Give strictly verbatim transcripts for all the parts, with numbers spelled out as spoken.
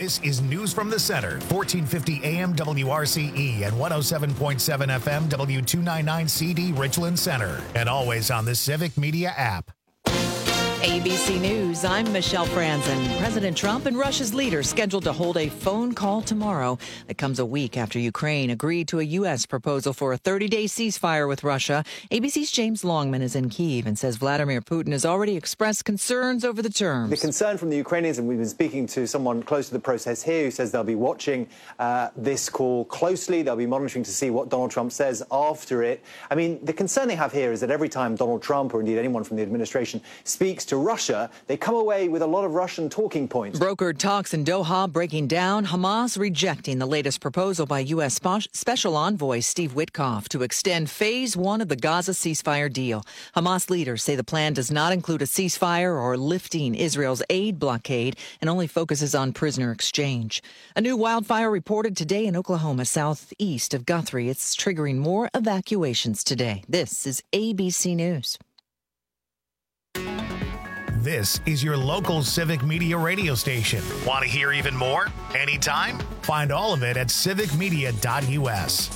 This is News from the Center, fourteen fifty A M W R C E and one oh seven point seven F M W two ninety-nine C D Richland Center. And always on the Civic Media app. A B C News, I'm Michelle Franzen. President Trump and Russia's leader scheduled to hold a phone call tomorrow. That comes a week after Ukraine agreed to a U S proposal for a thirty-day ceasefire with Russia. A B C's James Longman is in Kyiv and says Vladimir Putin has already expressed concerns over the terms. The concern from the Ukrainians, and we've been speaking to someone close to the process here who says they'll be watching uh, this call closely. They'll be monitoring to see what Donald Trump says after it. I mean, the concern they have here is that every time Donald Trump, or indeed anyone from the administration, speaks to Russia, they come away with a lot of Russian talking points. Brokered talks in Doha breaking down, Hamas rejecting the latest proposal by U S Special Envoy Steve Witkoff to extend phase one of the Gaza ceasefire deal. Hamas leaders say the plan does not include a ceasefire or lifting Israel's aid blockade and only focuses on prisoner exchange. A new wildfire reported today in Oklahoma, southeast of Guthrie. It's triggering more evacuations today. This is A B C News. This is your local Civic Media radio station. Want to hear even more? Anytime? Find all of it at civic media dot U S.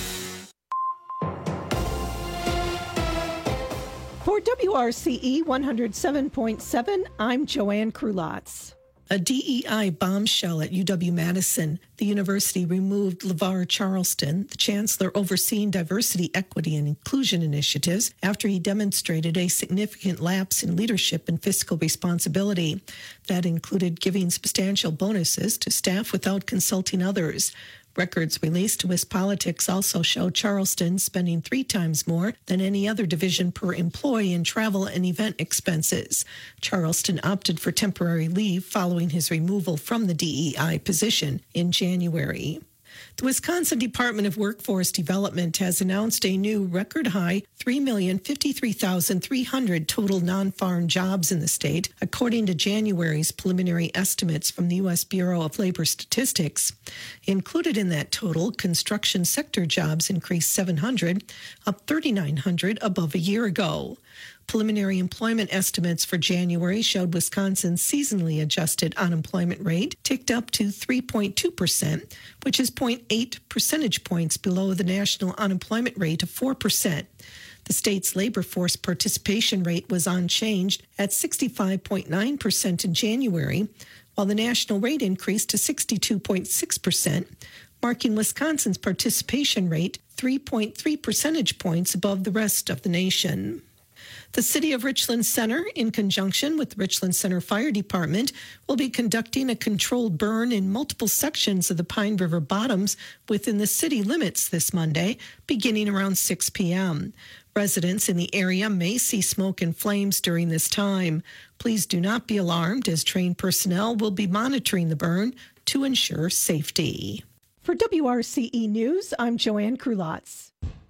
For W R C E one oh seven point seven, I'm Joanne Krulotz. A D E I bombshell at U W-Madison. The university removed LeVar Charleston, the chancellor overseeing diversity, equity, and inclusion initiatives, after he demonstrated a significant lapse in leadership and fiscal responsibility. That included giving substantial bonuses to staff without consulting others. Records released to WisPolitics also show Charleston spending three times more than any other division per employee in travel and event expenses. Charleston opted for temporary leave following his removal from the D E I position in January. The Wisconsin Department of Workforce Development has announced a new record-high three million fifty-three thousand three hundred total non-farm jobs in the state, according to January's preliminary estimates from the U S Bureau of Labor Statistics. Included in that total, construction sector jobs increased seven hundred, up thirty-nine hundred above a year ago. Preliminary employment estimates for January showed Wisconsin's seasonally adjusted unemployment rate ticked up to three point two percent, which is zero point eight percentage points below the national unemployment rate of four percent. The state's labor force participation rate was unchanged at sixty-five point nine percent in January, while the national rate increased to sixty-two point six percent, marking Wisconsin's participation rate three point three percentage points above the rest of the nation. The City of Richland Center, in conjunction with the Richland Center Fire Department, will be conducting a controlled burn in multiple sections of the Pine River Bottoms within the city limits this Monday, beginning around six p.m. Residents in the area may see smoke and flames during this time. Please do not be alarmed, as trained personnel will be monitoring the burn to ensure safety. For W R C E News, I'm Joanne Krulotz.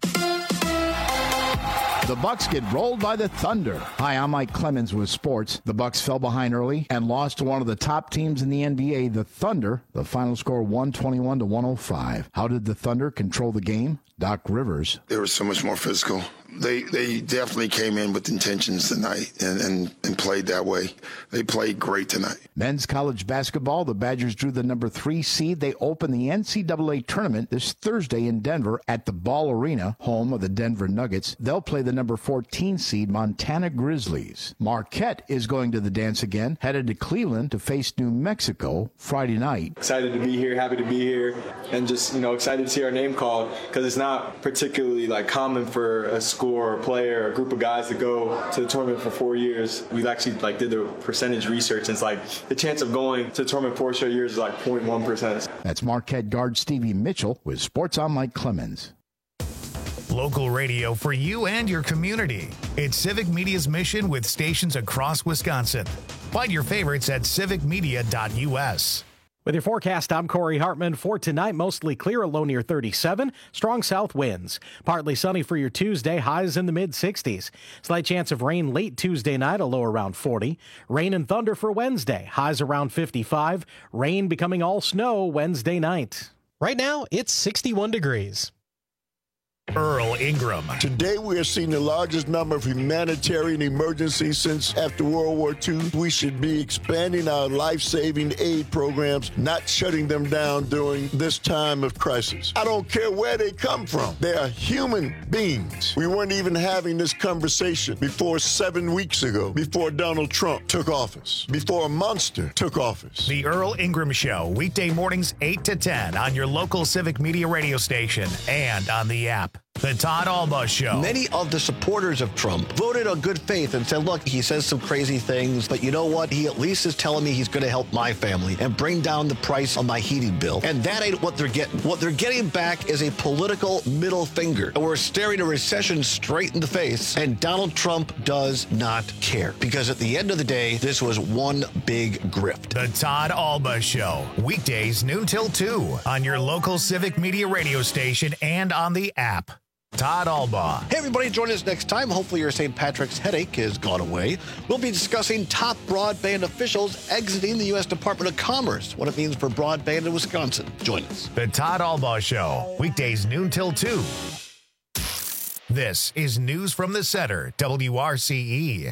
The Bucks get rolled by the Thunder. Hi, I'm Mike Clemens with sports. The Bucks fell behind early and lost to one of the top teams in the N B A, the Thunder. The final score one twenty-one to one oh five. How did the Thunder control the game? Doc Rivers. They were so much more physical. They they definitely came in with intentions tonight and, and, and played that way. They played great tonight. Men's college basketball, the Badgers drew the number three seed. They open the N C double A tournament this Thursday in Denver at the Ball Arena, home of the Denver Nuggets. They'll play the number fourteen seed Montana Grizzlies. Marquette is going to the dance again, headed to Cleveland to face New Mexico Friday night. Excited to be here, happy to be here, and just, you know, excited to see our name called, because it's not particularly like common for a school or a player or a group of guys to go to the tournament for four years. We actually like did the percentage research, and it's like the chance of going to the tournament four straight years is like zero point one percent. That's Marquette guard Stevie Mitchell with Sports on Mike Clemens. Local radio for you and your community. It's Civic Media's mission with stations across Wisconsin. Find your favorites at civic media dot U S. With your forecast, I'm Corey Hartman. For tonight, mostly clear, a low near thirty-seven. Strong south winds. Partly sunny for your Tuesday, highs in the mid-sixties. Slight chance of rain late Tuesday night, a low around forty. Rain and thunder for Wednesday, highs around fifty-five. Rain becoming all snow Wednesday night. Right now, it's sixty-one degrees. Earl Ingram. Today we are seeing the largest number of humanitarian emergencies since after World War Two. We should be expanding our life-saving aid programs, not shutting them down during this time of crisis. I don't care where they come from. They are human beings. We weren't even having this conversation before seven weeks ago, before Donald Trump took office, before a monster took office. The Earl Ingram Show, weekday mornings eight to ten on your local Civic Media radio station and on the app. The Todd Alba Show. Many of the supporters of Trump voted on good faith and said, look, he says some crazy things, but you know what? He at least is telling me he's going to help my family and bring down the price on my heating bill. And that ain't what they're getting. What they're getting back is a political middle finger. And we're staring a recession straight in the face, and Donald Trump does not care. Because at the end of the day, this was one big grift. The Todd Alba Show. Weekdays noon till two on your local Civic Media radio station and on the app. Todd Alba. Hey, everybody, join us next time. Hopefully your Saint Patrick's headache has gone away. We'll be discussing top broadband officials exiting the U S Department of Commerce, what it means for broadband in Wisconsin. Join us. The Todd Alba Show, weekdays noon till two. This is News from the Center, W R C E.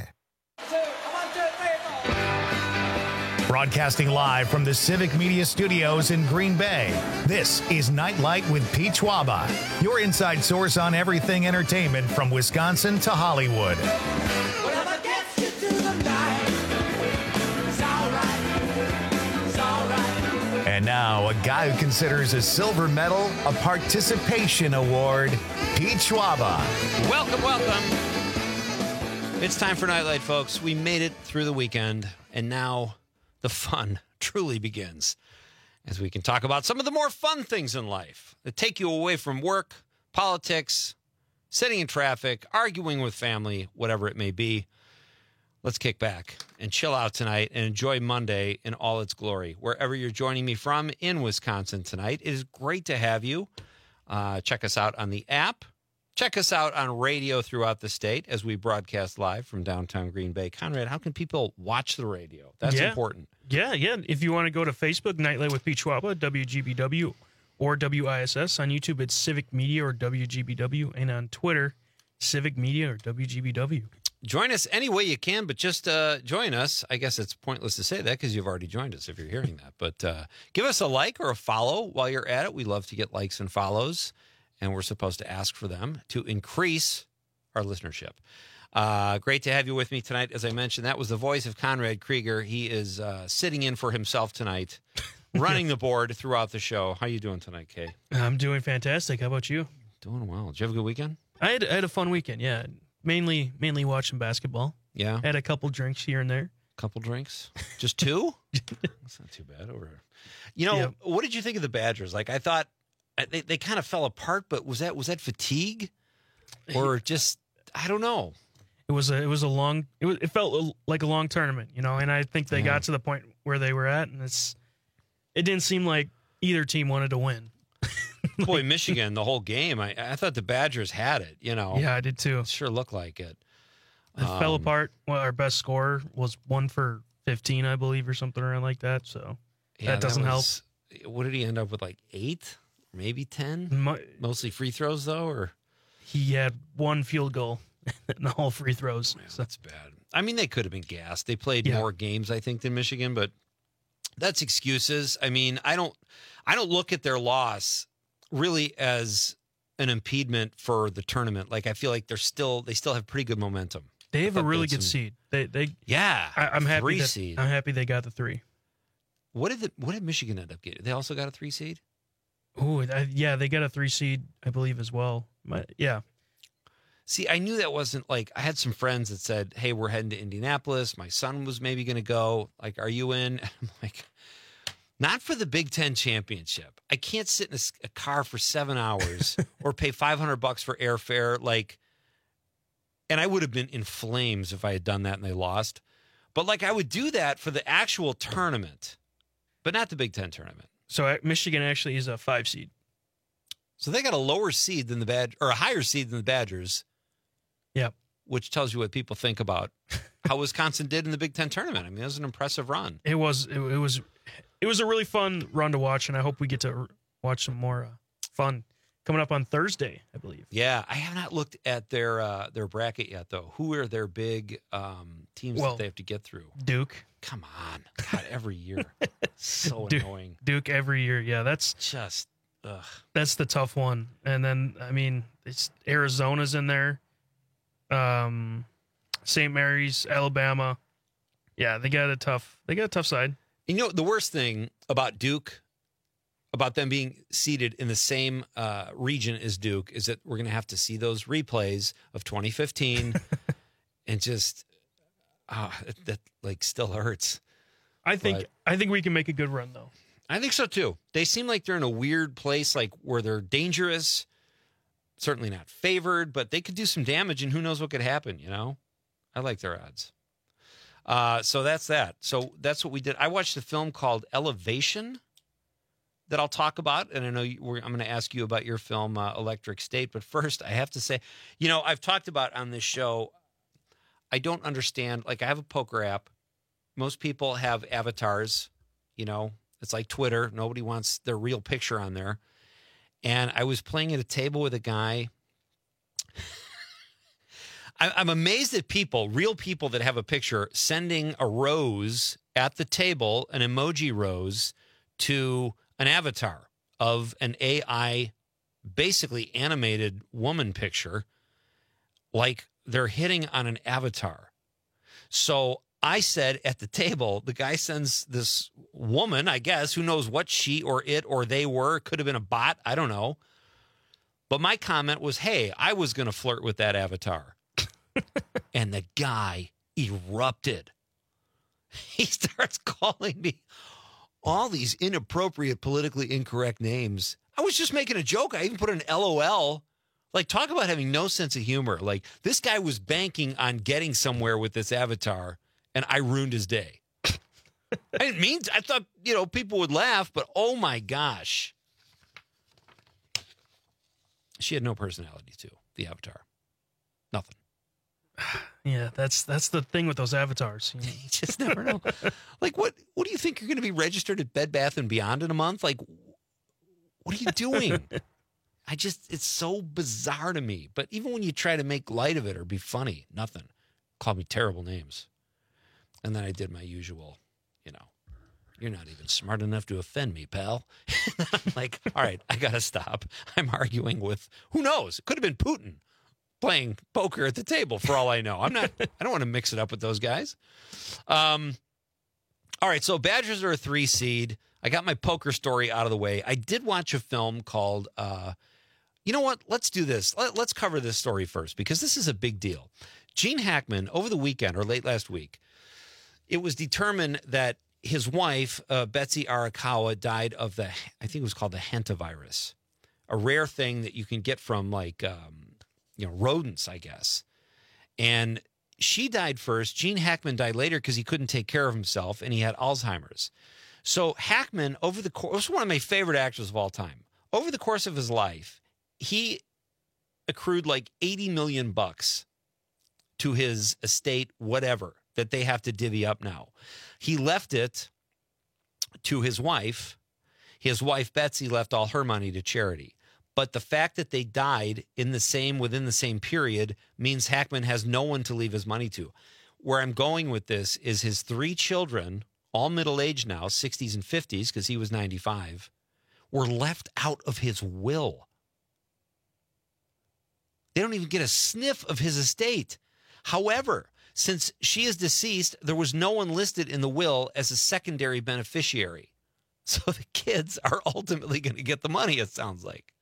Broadcasting live from the Civic Media Studios in Green Bay, this is Nightlight with Pete Schwaba, your inside source on everything entertainment from Wisconsin to Hollywood. Whatever gets you to the night, it's all right, it's all right. And now, a guy who considers a silver medal a participation award, Pete Schwaba. Welcome, welcome. It's time for Nightlight, folks. We made it through the weekend, and now the fun truly begins as we can talk about some of the more fun things in life that take you away from work, politics, sitting in traffic, arguing with family, whatever it may be. Let's kick back and chill out tonight and enjoy Monday in all its glory. Wherever you're joining me from in Wisconsin tonight, it is great to have you. Uh, check us out on the app. Check us out on radio throughout the state as we broadcast live from downtown Green Bay. Conrad, how can people watch the radio? That's yeah. important. Yeah, yeah. If you want to go to Facebook, Nightlight with Pete Schwaba, W G B W, or W I S S. On YouTube, it's Civic Media or W G B W. And on Twitter, Civic Media or W G B W. Join us any way you can, but just uh, join us. I guess it's pointless to say that because you've already joined us if you're hearing that. But uh, give us a like or a follow while you're at it. We love to get likes and follows. And we're supposed to ask for them to increase our listenership. Uh, great to have you with me tonight. As I mentioned, that was the voice of Conrad Krieger. He is uh, sitting in for himself tonight, running the board throughout the show. How you doing tonight, Kay? I'm doing fantastic. How about you? Doing well. Did you have a good weekend? I had, I had a fun weekend, yeah. Mainly mainly watching basketball. Yeah. Had a couple drinks here and there. Couple drinks? Just two? That's not too bad over here. You know, yeah. What did you think of the Badgers? Like, I thought They they kind of fell apart, but was that was that fatigue, or just I don't know. It was a it was a long it was, it felt like a long tournament, you know. And I think they yeah. got to the point where they were at, and it's it didn't seem like either team wanted to win. like, Boy, Michigan, the whole game, I I thought the Badgers had it, you know. Yeah, I did too. It sure looked like it. It um, fell apart. Well, our best scorer was one for fifteen, I believe, or something around like that. So yeah, that doesn't that was, help. What did he end up with? Like eight? Maybe ten? My, Mostly free throws, though? Or he had one field goal and all free throws. Man, so. That's bad. I mean, they could have been gassed. They played yeah. more games, I think, than Michigan, but that's excuses. I mean, I don't I don't look at their loss really as an impediment for the tournament. Like, I feel like they're still they still have pretty good momentum. They have a really good some, seed. They they Yeah. I, I'm happy three that, seed. I'm happy they got the three. What did the, what did Michigan end up getting? They also got a three seed? Oh, yeah, they got a three seed, I believe, as well. My, yeah. See, I knew that wasn't like I had some friends that said, "Hey, we're heading to Indianapolis. My son was maybe going to go. Like, are you in?" I'm like, not for the Big Ten championship. I can't sit in a, a car for seven hours or pay five hundred bucks for airfare. Like, and I would have been in flames if I had done that and they lost. But like, I would do that for the actual tournament, but not the Big Ten tournament. So Michigan actually is a five seed. So they got a lower seed than the Bad or a higher seed than the Badgers. Yep. Which tells you what people think about how Wisconsin did in the Big Ten tournament. I mean, it was an impressive run. It was. It, it was. It was a really fun run to watch, and I hope we get to watch some more uh, fun coming up on Thursday, I believe. Yeah, I have not looked at their uh, their bracket yet, though. Who are their big um, teams Well, that they have to get through? Duke. Come on. God, every year. So Duke, annoying. Duke every year. Yeah, that's just ugh. That's the tough one. And then I mean, it's Arizona's in there. Um Saint Mary's, Alabama. Yeah, they got a tough they got a tough side. You know, the worst thing about Duke, about them being seated in the same uh, region as Duke, is that we're going to have to see those replays of twenty fifteen and just, ah, that, that like still hurts. I think But I think we can make a good run though. I think so too. They seem like they're in a weird place, like where they're dangerous, certainly not favored, but they could do some damage, and who knows what could happen, you know? I like their odds. Uh, so that's that. So that's what we did. I watched a film called Elevation that I'll talk about, and I know you, we're, I'm going to ask you about your film, uh, Electric State. But first, I have to say, you know, I've talked about on this show, I don't understand. Like, I have a poker app. Most people have avatars. You know, it's like Twitter. Nobody wants their real picture on there. And I was playing at a table with a guy. I'm amazed at people, real people that have a picture, sending a rose at the table, an emoji rose, to an avatar of an A I, basically animated woman picture, like they're hitting on an avatar. So I said at the table, the guy sends this woman, I guess, who knows what she or it or they were. Could have been a bot. I don't know. But my comment was, hey, I was going to flirt with that avatar. And the guy erupted. He starts calling me all these inappropriate, politically incorrect names. I was just making a joke. I even put an L O L. Like, talk about having no sense of humor. Like, this guy was banking on getting somewhere with this avatar, and I ruined his day. I didn't mean to. I thought, you know, people would laugh, but oh my gosh. She had no personality, too, the avatar. Nothing. Yeah, that's that's the thing with those avatars. You, know? You just never know. Like, what what do you think you're going to be registered at Bed Bath and Beyond in a month? Like, what are you doing? I just, it's so bizarre to me. But even when you try to make light of it or be funny, nothing. Call me terrible names. And then I did my usual, you know, you're not even smart enough to offend me, pal. I'm like, all right, I got to stop. I'm arguing with, who knows? It could have been Putin playing poker at the table for all I know. I'm not, I don't want to mix it up with those guys. Um, all right. So Badgers are a three seed. I got my poker story out of the way. I did watch a film called, uh, you know what? Let's do this. Let, let's cover this story first because this is a big deal. Gene Hackman, over the weekend or late last week, it was determined that his wife, uh, Betsy Arakawa, died of the, I think it was called the hantavirus, a rare thing that you can get from like, um, you know, rodents, I guess. And she died first. Gene Hackman died later because he couldn't take care of himself and he had Alzheimer's. So Hackman, over the course, was one of my favorite actors of all time. Over the course of his life, he accrued like eighty million bucks to his estate, whatever, that they have to divvy up now. He left it to his wife. His wife, Betsy, left all her money to charity. But the fact that they died in the same, within the same period means Hackman has no one to leave his money to. Where I'm going with this is his three children, all middle-aged now, sixties and fifties, because he was ninety-five, were left out of his will. They don't even get a sniff of his estate. However, since she is deceased, there was no one listed in the will as a secondary beneficiary. So the kids are ultimately going to get the money, it sounds like.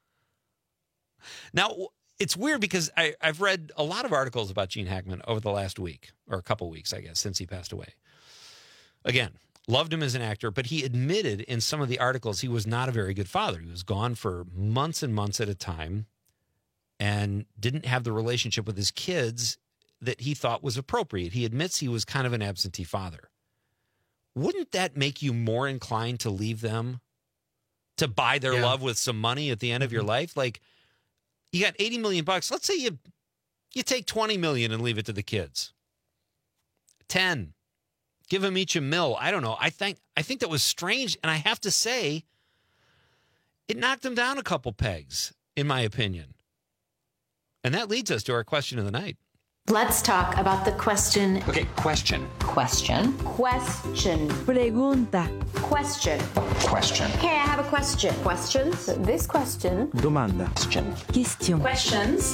Now, it's weird because I, I've read a lot of articles about Gene Hackman over the last week, or a couple weeks, I guess, since he passed away. Again, loved him as an actor, but he admitted in some of the articles he was not a very good father. He was gone for months and months at a time and didn't have the relationship with his kids that he thought was appropriate. He admits he was kind of an absentee father. Wouldn't that make you more inclined to leave them, to buy their Yeah. love with some money at the end of your life? Like, you got eighty million bucks. Let's say you you take twenty million and leave it to the kids. ten. Give them each a mill. I don't know. I think I think that was strange. And I have to say, it knocked him down a couple pegs, in my opinion. And that leads us to our question of the night. Let's talk about the question. Okay, question. Question. Question. Pregunta. Question. Question. Okay, I have a question. Questions? This question. Domanda. Question. Question. Questions.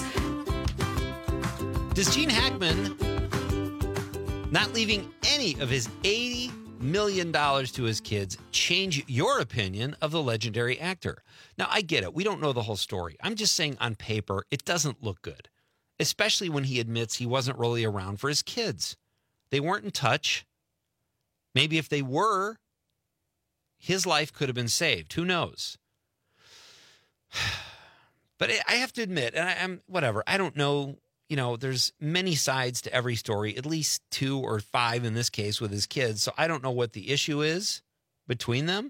Does Gene Hackman not leaving any of his eighty million dollars to his kids change your opinion of the legendary actor? Now, I get it. We don't know the whole story. I'm just saying on paper, it doesn't look good, especially when he admits he wasn't really around for his kids. They weren't in touch. Maybe if they were, his life could have been saved. Who knows? But I have to admit, and I, I'm whatever, I don't know. You know, there's many sides to every story, at least two or five in this case with his kids. So I don't know what the issue is between them.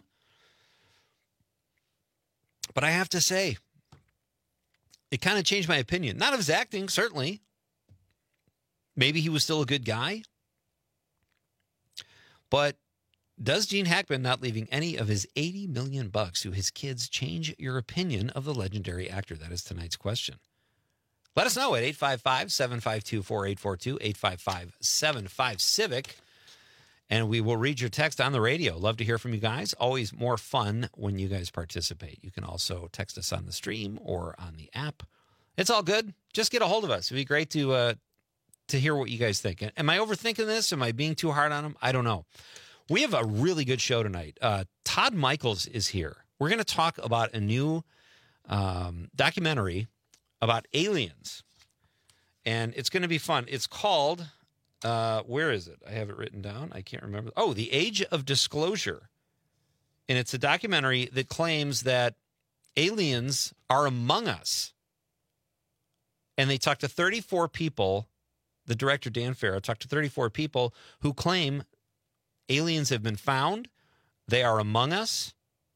But I have to say, it kind of changed my opinion. Not of his acting, certainly. Maybe he was still a good guy. But does Gene Hackman not leaving any of his eighty million bucks to his kids change your opinion of the legendary actor? That is tonight's question. Let us know at eight five five, seven five two, four eight four two, eight five five, seven five, Civic. And we will read your text on the radio. Love to hear from you guys. Always more fun when you guys participate. You can also text us on the stream or on the app. It's all good. Just get a hold of us. It'd be great to uh, to hear what you guys think. Am I overthinking this? Am I being too hard on them? I don't know. We have a really good show tonight. Uh, Todd Michaels is here. We're going to talk about a new um, documentary about aliens, and it's going to be fun. It's called, uh, where is it? I have it written down. I can't remember. Oh, The Age of Disclosure. And it's a documentary that claims that aliens are among us. And they talked to thirty-four people. The director, Dan Farrow, talked to thirty-four people who claim aliens have been found. They are among us.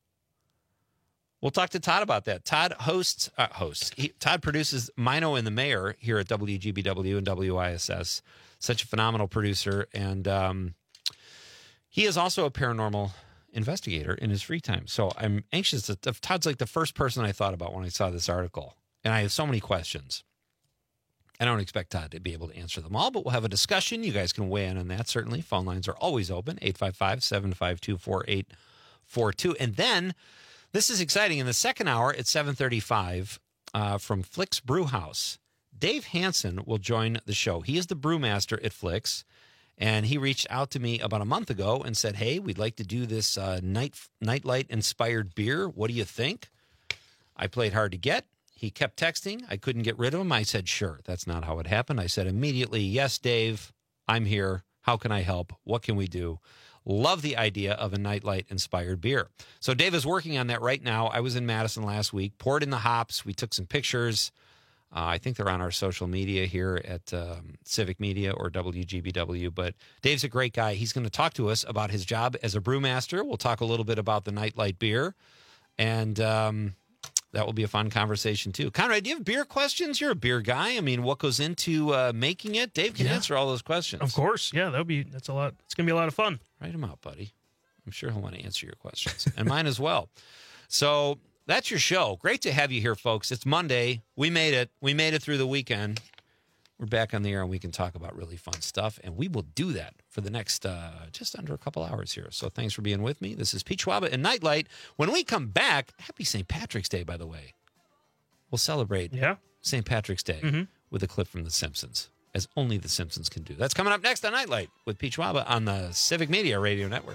We'll talk to Todd about that. Todd hosts, uh, hosts. He, Todd produces Mino and the Mayor here at W G B W and W I S S. Such a phenomenal producer. And um, he is also a paranormal investigator in his free time. So I'm anxious. To, Todd's like the first person I thought about when I saw this article. And I have so many questions. I don't expect Todd to be able to answer them all, but we'll have a discussion. You guys can weigh in on that, certainly. Phone lines are always open, eight five five, seven five two, four eight four two. And then, this is exciting. In the second hour at seven thirty-five uh, from Flick's Brew House, Dave Hansen will join the show. He is the brewmaster at Flick's, and he reached out to me about a month ago and said, hey, we'd like to do this uh, night Nightlight-inspired beer. What do you think? I played hard to get. He kept texting. I couldn't get rid of him. I said, sure. That's not how it happened. I said immediately, yes, Dave, I'm here. How can I help? What can we do? Love the idea of a Nightlight-inspired beer. So Dave is working on that right now. I was in Madison last week, poured in the hops. We took some pictures. Uh, I think they're on our social media here at um, Civic Media or W G B W. But Dave's a great guy. He's going to talk to us about his job as a brewmaster. We'll talk a little bit about the Nightlight beer. And um, that will be a fun conversation, too. Conrad, do you have beer questions? You're a beer guy. I mean, what goes into uh, making it? Dave can yeah. answer all those questions. Of course. Yeah, that'll be, that's a lot. It's going to be a lot of fun. Write them out, buddy. I'm sure he'll want to answer your questions and mine as well. So that's your show. Great to have you here, folks. It's Monday. We made it. We made it through the weekend. We're back on the air and we can talk about really fun stuff. And we will do that for the next uh, just under a couple hours here. So thanks for being with me. This is Pete Schwaba and Nightlight. When we come back, happy Saint Patrick's Day, by the way. We'll celebrate yeah. Saint Patrick's Day mm-hmm. with a clip from The Simpsons, as only The Simpsons can do. That's coming up next on Nightlight with Pete Schwaba on the Civic Media Radio Network.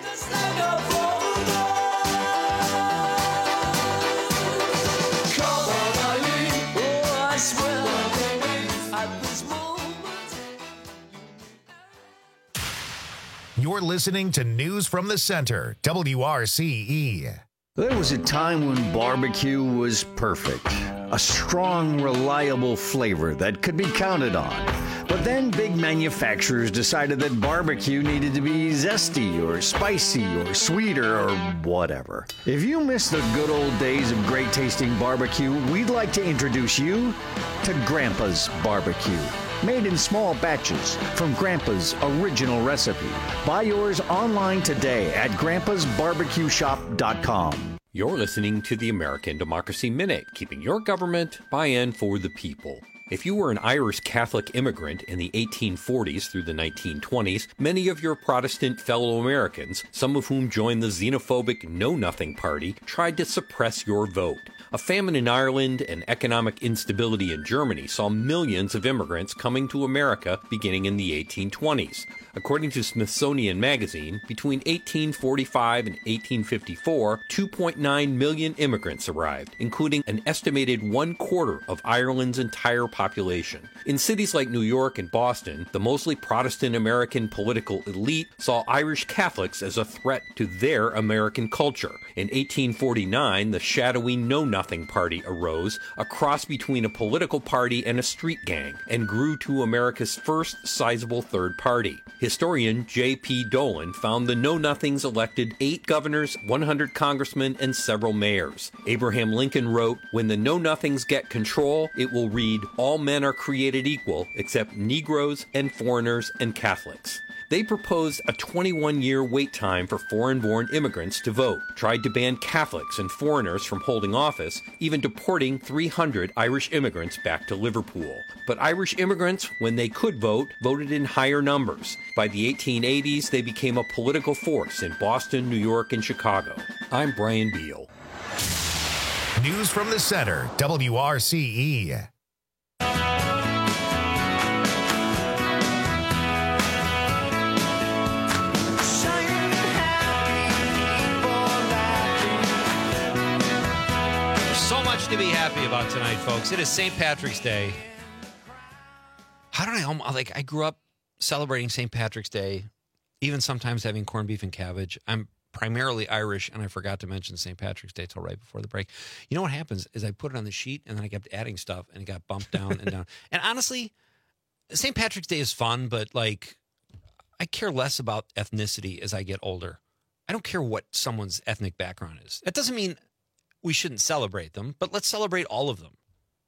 You're listening to News from the Center, W R C E. There was a time when barbecue was perfect. A strong, reliable flavor that could be counted on. But then big manufacturers decided that barbecue needed to be zesty or spicy or sweeter or whatever. If you miss the good old days of great tasting barbecue, we'd like to introduce you to Grandpa's Barbecue. Made in small batches from Grandpa's original recipe. Buy yours online today at grandpas barbecue shop dot com. You're listening to the American Democracy Minute, keeping your government by and for the people. If you were an Irish Catholic immigrant in the eighteen forties through the nineteen twenties, many of your Protestant fellow Americans, some of whom joined the xenophobic Know Nothing Party, tried to suppress your vote. A famine in Ireland and economic instability in Germany saw millions of immigrants coming to America beginning in the eighteen twenties. According to Smithsonian Magazine, between eighteen forty-five and eighteen fifty-four, two point nine million immigrants arrived, including an estimated one quarter of Ireland's entire population. In cities like New York and Boston, the mostly Protestant American political elite saw Irish Catholics as a threat to their American culture. In eighteen forty-nine, the shadowy Know Nothing Party arose, a cross between a political party and a street gang, and grew to America's first sizable third party. Historian J P Dolan found the Know Nothings elected eight governors, one hundred congressmen, and several mayors. Abraham Lincoln wrote, "When the Know Nothings get control, it will read, all men are created equal except Negroes and foreigners and Catholics." They proposed a twenty-one year wait time for foreign-born immigrants to vote, tried to ban Catholics and foreigners from holding office, even deporting three hundred Irish immigrants back to Liverpool. But Irish immigrants, when they could vote, voted in higher numbers. By the eighteen eighties, they became a political force in Boston, New York, and Chicago. I'm Brian Beal. News from the center, W R C E. To be happy about tonight, folks. It is Saint Patrick's Day. How did I like? I grew up celebrating Saint Patrick's Day, even sometimes having corned beef and cabbage. I'm primarily Irish, and I forgot to mention Saint Patrick's Day till right before the break. You know what happens is I put it on the sheet, and then I kept adding stuff, and it got bumped down and down. And honestly, Saint Patrick's Day is fun, but like, I care less about ethnicity as I get older. I don't care what someone's ethnic background is. That doesn't mean we shouldn't celebrate them, but let's celebrate all of them.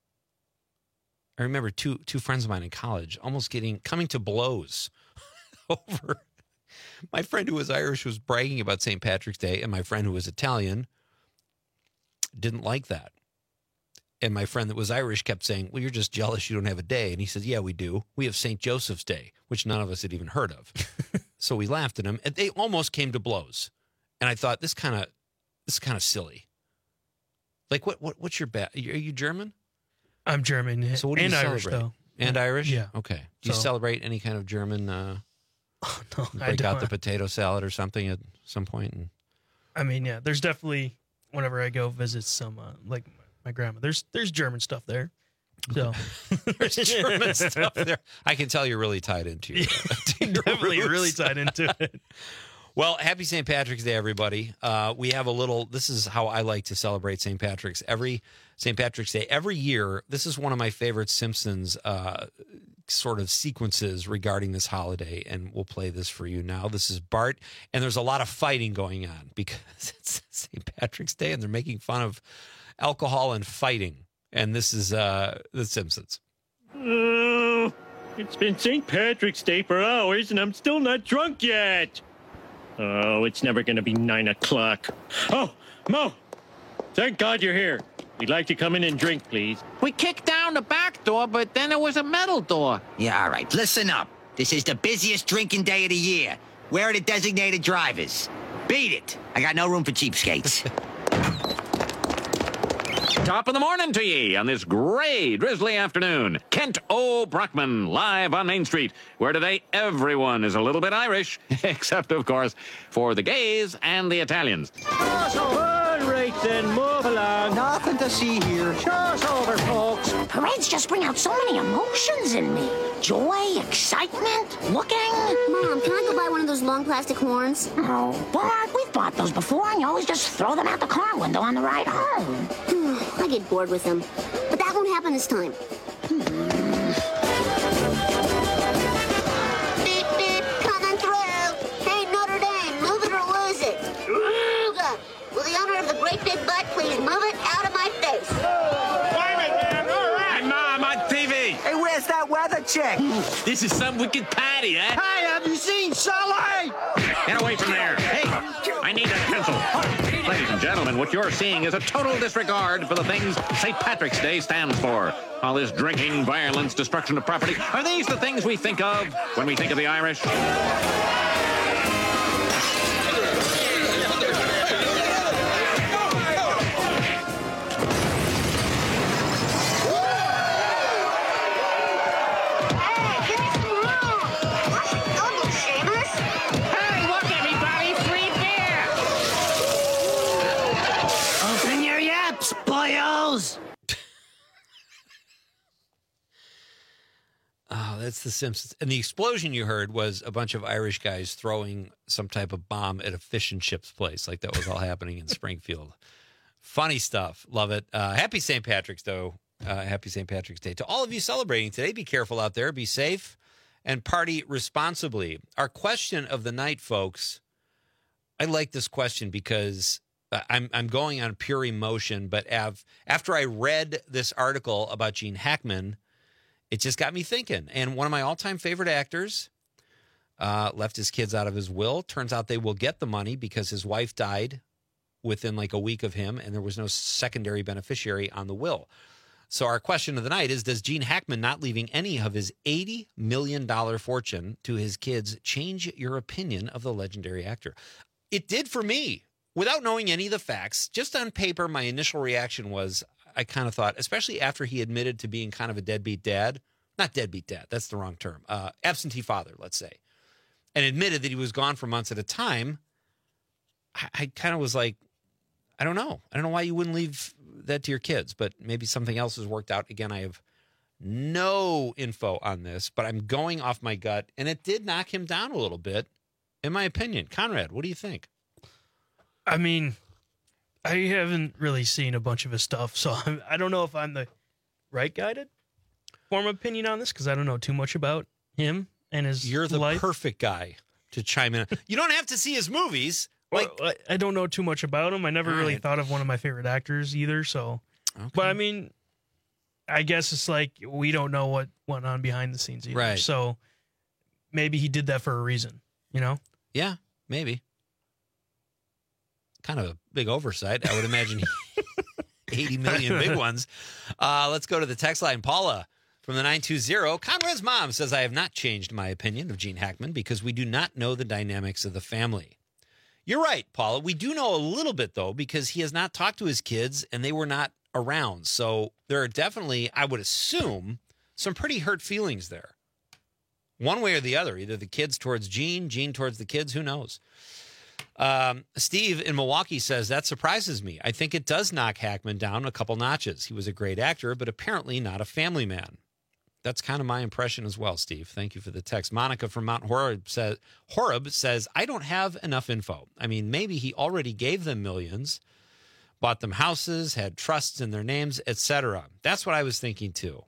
I remember two two friends of mine in college almost getting coming to blows over my friend who was Irish was bragging about Saint Patrick's Day, and my friend who was Italian didn't like that. And my friend that was Irish kept saying, "Well, you're just jealous you don't have a day." And he said, "Yeah, we do. We have Saint Joseph's Day," which none of us had even heard of. So we laughed at him, and they almost came to blows. And I thought, this kind of this is kind of silly. Like, what, what what's your ba- Are you German? I'm German. So what do and you Irish, celebrate? though. And yeah. Irish? Yeah. Okay. Do you So- celebrate any kind of German, uh, Oh, no, I break out don't. the potato salad or something at some point? And I mean, yeah, there's definitely, whenever I go visit some, uh, like my grandma, there's there's German stuff there. So there's German stuff there. I can tell you're really tied into your, to your definitely roots. really tied into it. Well, happy Saint Patrick's Day, everybody. Uh, we have a little, this is how I like to celebrate Saint Patrick's. Every Saint Patrick's Day, every year, this is one of my favorite Simpsons uh, sort of sequences regarding this holiday, and we'll play this for you now. This is Bart, and there's a lot of fighting going on because it's Saint Patrick's Day, and they're making fun of alcohol and fighting. And this is uh, The Simpsons. Oh, it's been Saint Patrick's Day for hours, and I'm still not drunk yet. Oh, it's never going to be nine o'clock. Oh, Mo! Thank God you're here. We'd like to come in and drink, please. We kicked down the back door, but then there was a metal door. Yeah, all right. Listen up. This is the busiest drinking day of the year. Where are the designated drivers? Beat it. I got no room for cheapskates. Top of the morning to ye on this gray, drizzly afternoon. Kent O. Brockman, live on Main Street, where today everyone is a little bit Irish, except, of course, for the gays and the Italians. All right, then, move along. Nothing to see here. Show's over, folks. Parades just bring out so many emotions in me. Joy, excitement, looking. Mom, can I go buy one of those long plastic horns? Oh, Bart, we've bought those before, and you always just throw them out the car window on the ride home. I get bored with them. But that won't happen this time. Beep, beep, coming through. Hey, Notre Dame, move it or lose it. Will the owner of the great big butt please move it out of my face? Hey, Mom, on T V. Hey, where's that weather chick? This is some wicked patty, eh? Hey, have you seen Sully? Get away from there. Hey, I need a pencil. Ladies and gentlemen, what you're seeing is a total disregard for the things Saint Patrick's Day stands for. All this drinking, violence, destruction of property. Are these the things we think of when we think of the Irish? Hey, look, everybody, free beer! Open your yaps, boyos! Oh, that's The Simpsons. And the explosion you heard was a bunch of Irish guys throwing some type of bomb at a fish and chips place. Like that was all happening in Springfield. Funny stuff. Love it. Uh, happy Saint Patrick's, though. Uh, happy Saint Patrick's Day. To all of you celebrating today, be careful out there. Be safe and party responsibly. Our question of the night, folks, I like this question because I'm I'm going on pure emotion, but av- after I read this article about Gene Hackman, it just got me thinking. And one of my all-time favorite actors uh, left his kids out of his will. Turns out they will get the money because his wife died within like a week of him, and there was no secondary beneficiary on the will. So our question of the night is, does Gene Hackman not leaving any of his eighty million dollars fortune to his kids change your opinion of the legendary actor? It did for me. Without knowing any of the facts, just on paper, my initial reaction was, I kind of thought, especially after he admitted to being kind of a deadbeat dad, not deadbeat dad, that's the wrong term, uh, absentee father, let's say, and admitted that he was gone for months at a time, I, I kind of was like, I don't know. I don't know why you wouldn't leave that to your kids, but maybe something else has worked out. Again, I have no info on this, but I'm going off my gut, and it did knock him down a little bit, in my opinion. Conrad, what do you think? I mean, I haven't really seen a bunch of his stuff, so I'm, I don't know if I'm the right guy to form an opinion on this because I don't know too much about him and his You're the life. perfect guy to chime in. You don't have to see his movies. Like, well, I I don't know too much about him. I never All really right. thought of one of my favorite actors either. So, Okay. but I mean, I guess it's like we don't know what went on behind the scenes either. Right. So maybe he did that for a reason. You know? Yeah, maybe. Kind of a big oversight. I would imagine eighty million big ones. Uh, let's go to the text line. Paula from the nine two zero. Conrad's mom says, I have not changed my opinion of Gene Hackman because we do not know the dynamics of the family. You're right, Paula. We do know a little bit, though, because he has not talked to his kids and they were not around. So there are definitely, I would assume, some pretty hurt feelings there. One way or the other, either the kids towards Gene, Gene towards the kids, who knows? Um, Steve in Milwaukee says, that surprises me. I think it does knock Hackman down a couple notches. He was a great actor, but apparently not a family man. That's kind of my impression as well, Steve. Thank you for the text. Monica from Mount Horeb says, Horeb says, I don't have enough info. I mean, maybe he already gave them millions, bought them houses, had trusts in their names, et cetera. That's what I was thinking too.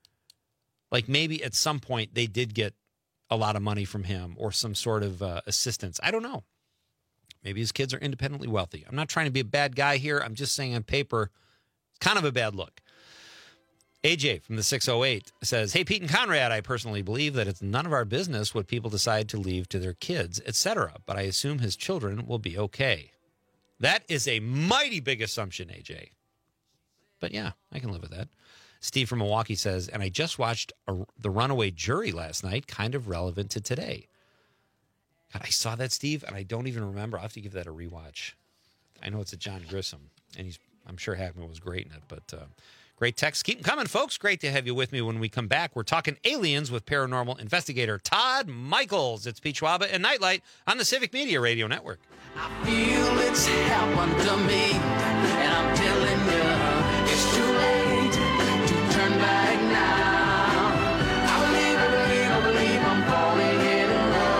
Like maybe at some point they did get a lot of money from him or some sort of uh, assistance. I don't know. Maybe his kids are independently wealthy. I'm not trying to be a bad guy here. I'm just saying on paper, it's kind of a bad look. A J from the six oh eight says, hey, Pete and Conrad, I personally believe that it's none of our business what people decide to leave to their kids, et cetera, but I assume his children will be okay. That is a mighty big assumption, A J. But yeah, I can live with that. Steve from Milwaukee says, and I just watched a, The Runaway Jury last night, kind of relevant to today. God, I saw that, Steve, and I don't even remember. I'll have to give that a rewatch. I know it's a John Grissom, and he's I'm sure Hackman was great in it, but uh, great text. Keep them coming, folks. Great to have you with me when we come back. We're talking aliens with paranormal investigator Todd Michaels. It's Pete Schwaba and Nightlight on the Civic Media Radio Network. Feel it's happened to me, and I'm telling you, it's too late to turn back now. I believe, I believe, I believe I'm falling in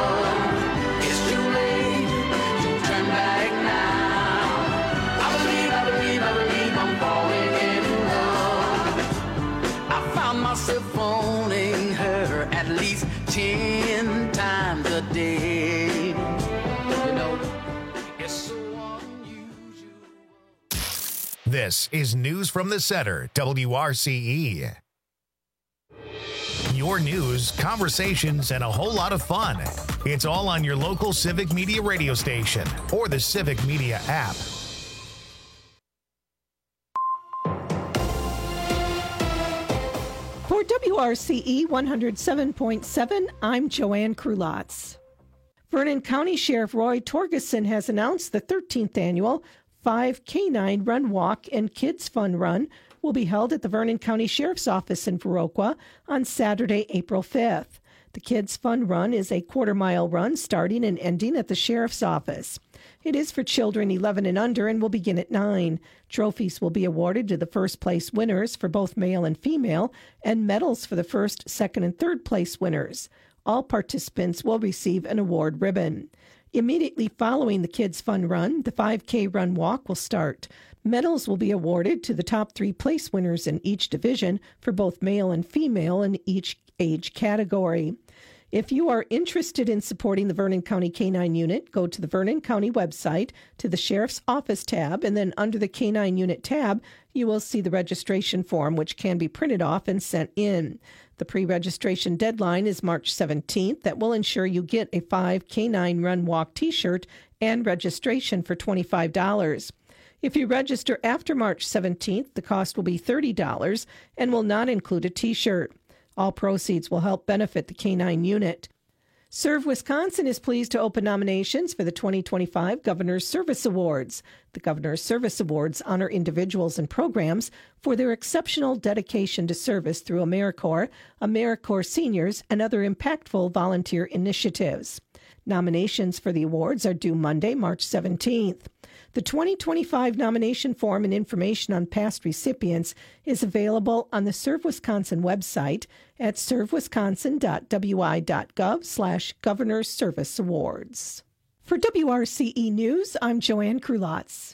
love. It's too late to turn back now. I believe, I believe, I believe I'm falling in love. I found myself phoning her at least ten times a day. You know. This is News from the Center, W R C E. Your news, conversations, and a whole lot of fun. It's all on your local Civic Media radio station or the Civic Media app. For W R C E one oh seven point seven, I'm Joanne Krulotz. Vernon County Sheriff Roy Torgeson has announced the thirteenth annual five K nine Run Walk and Kids Fun Run will be held at the Vernon County Sheriff's Office in Viroqua on Saturday, April fifth. The Kids Fun Run is a quarter-mile run starting and ending at the Sheriff's Office. It is for children eleven and under and will begin at nine. Trophies will be awarded to the first-place winners for both male and female, and medals for the first, second, and third-place winners. All participants will receive an award ribbon. Immediately following the Kids Fun Run, the five K Run Walk will start. Medals will be awarded to the top three place winners in each division for both male and female in each age category. If you are interested in supporting the Vernon County K nine Unit, go to the Vernon County website, to the Sheriff's Office tab, and then under the K nine Unit tab, you will see the registration form, which can be printed off and sent in. The pre-registration deadline is March seventeenth. That will ensure you get a five K nine Run Walk t-shirt and registration for twenty-five dollars. If you register after March seventeenth, the cost will be thirty dollars and will not include a t-shirt. All proceeds will help benefit the K nine Unit. Serve Wisconsin is pleased to open nominations for the twenty twenty-five Governor's Service Awards. The Governor's Service Awards honor individuals and programs for their exceptional dedication to service through AmeriCorps, AmeriCorps Seniors, and other impactful volunteer initiatives. Nominations for the awards are due Monday, March seventeenth. The twenty twenty-five nomination form and information on past recipients is available on the Serve Wisconsin website at servewisconsin.wi.gov slash Governor's Service Awards. For W R C E News, I'm Joanne Krulotz.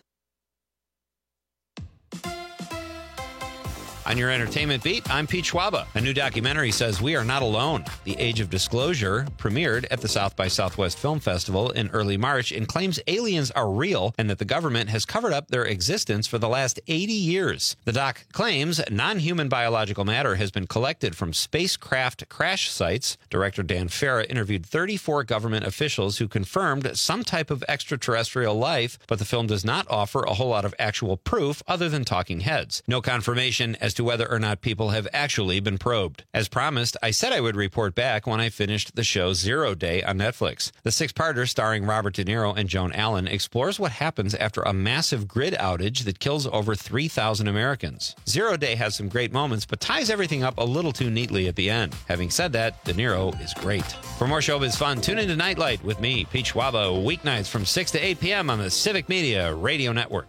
On your entertainment beat, I'm Pete Schwaba. A new documentary says we are not alone. The Age of Disclosure premiered at the South by Southwest Film Festival in early March and claims aliens are real and that the government has covered up their existence for the last eighty years. The doc claims non-human biological matter has been collected from spacecraft crash sites. Director Dan Farah interviewed thirty-four government officials who confirmed some type of extraterrestrial life, but the film does not offer a whole lot of actual proof other than talking heads. No confirmation as to whether or not people have actually been probed. As promised, I said I would report back when I finished the show Zero Day on Netflix. The six-parter starring Robert De Niro and Joan Allen explores what happens after a massive grid outage that kills over three thousand Americans. Zero Day has some great moments, but ties everything up a little too neatly at the end. Having said that, De Niro is great. For more showbiz fun, tune into Nightlight with me, Pete Schwaba, weeknights from six to eight p.m. on the Civic Media Radio Network.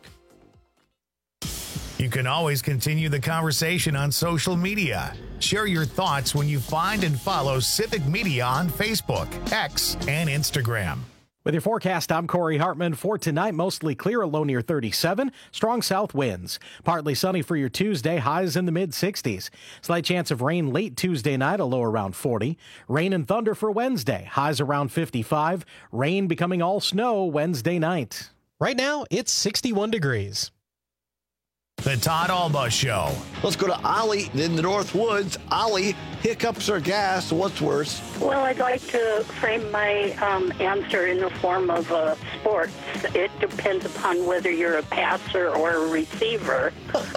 You can always continue the conversation on social media. Share your thoughts when you find and follow Civic Media on Facebook, X, and Instagram. With your forecast, I'm Corey Hartman. For tonight, mostly clear, a low near thirty-seven. Strong south winds. Partly sunny for your Tuesday, highs in the mid-sixties. Slight chance of rain late Tuesday night, a low around forty. Rain and thunder for Wednesday, highs around fifty-five. Rain becoming all snow Wednesday night. Right now, it's sixty-one degrees. The Todd Alba Show. Let's go to Ollie in the North Woods. Ollie, hiccups or gas? What's worse? Well, I'd like to frame my um, answer in the form of uh, sports. It depends upon whether you're a passer or a receiver.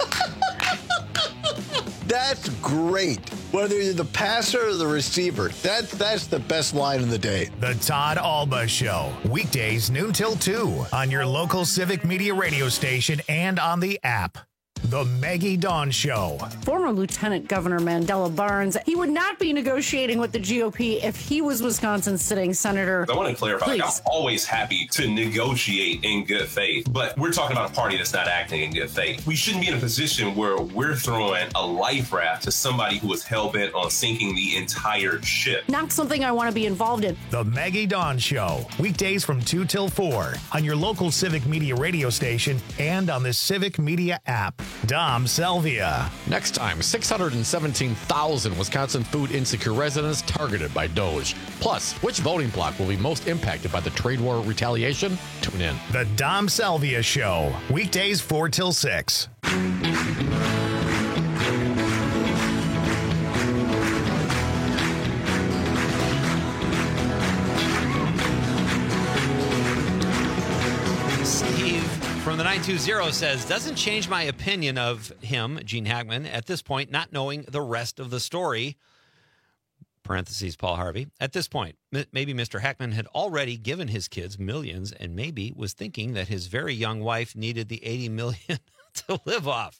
That's great. Whether you're the passer or the receiver, that's that's the best line of the day. The Todd Alba Show. Weekdays noon till two on your local Civic Media radio station and on the app. The Maggie Dawn Show. Former Lieutenant Governor Mandela Barnes, he would not be negotiating with the G O P if he was Wisconsin's sitting senator. I want to clarify, like, Please. I'm always happy to negotiate in good faith, but we're talking about a party that's not acting in good faith. We shouldn't be in a position where we're throwing a life raft to somebody who is hell-bent on sinking the entire ship. Not something I want to be involved in. The Maggie Dawn Show. Weekdays from two till four on your local Civic Media radio station and on the Civic Media app. Dom Selvia. Next time, six hundred seventeen thousand Wisconsin food insecure residents targeted by Doge. Plus, which voting bloc will be most impacted by the trade war retaliation? Tune in. The Dom Selvia Show. Weekdays four till six. Steve from the nine two zero says, doesn't change my opinion of him, Gene Hackman, at this point, not knowing the rest of the story. Parentheses, Paul Harvey. At this point, m- maybe Mister Hackman had already given his kids millions and maybe was thinking that his very young wife needed the eighty million to live off.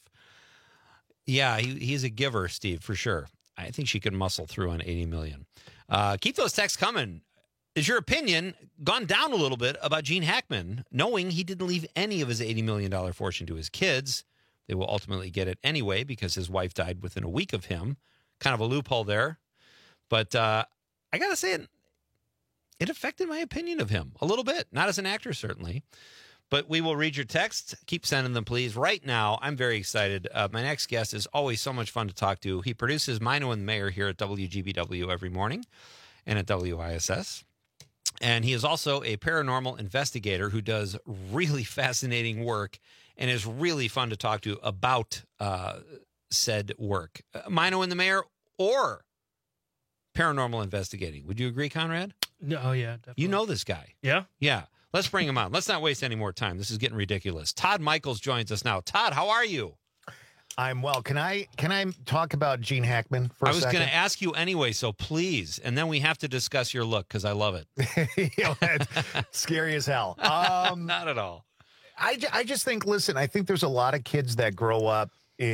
Yeah, he, he's a giver, Steve, for sure. I think she could muscle through on eighty million. Uh, keep those texts coming. Is your opinion gone down a little bit about Gene Hackman, knowing he didn't leave any of his eighty million dollars fortune to his kids? They will ultimately get it anyway because his wife died within a week of him. Kind of a loophole there. But uh, I got to say, it, it affected my opinion of him a little bit. Not as an actor, certainly. But we will read your texts. Keep sending them, please. Right now, I'm very excited. Uh, my next guest is always so much fun to talk to. He produces Mino and the Mayor here at W G B W every morning and at W I S S. And he is also a paranormal investigator who does really fascinating work and is really fun to talk to about uh, said work. Uh, Mino and the Mayor or paranormal investigating. Would you agree, Conrad? No, oh, yeah, definitely. You know this guy. Yeah? Yeah. Let's bring him on. Let's not waste any more time. This is getting ridiculous. Todd Michaels joins us now. Todd, how are you? I'm well. Can I can I talk about Gene Hackman for a I was second? going to ask you anyway, so please. And then we have to discuss your look because I love it. You know, it's scary as hell. Um, Not at all. I, ju- I just think, listen, I think there's a lot of kids that grow up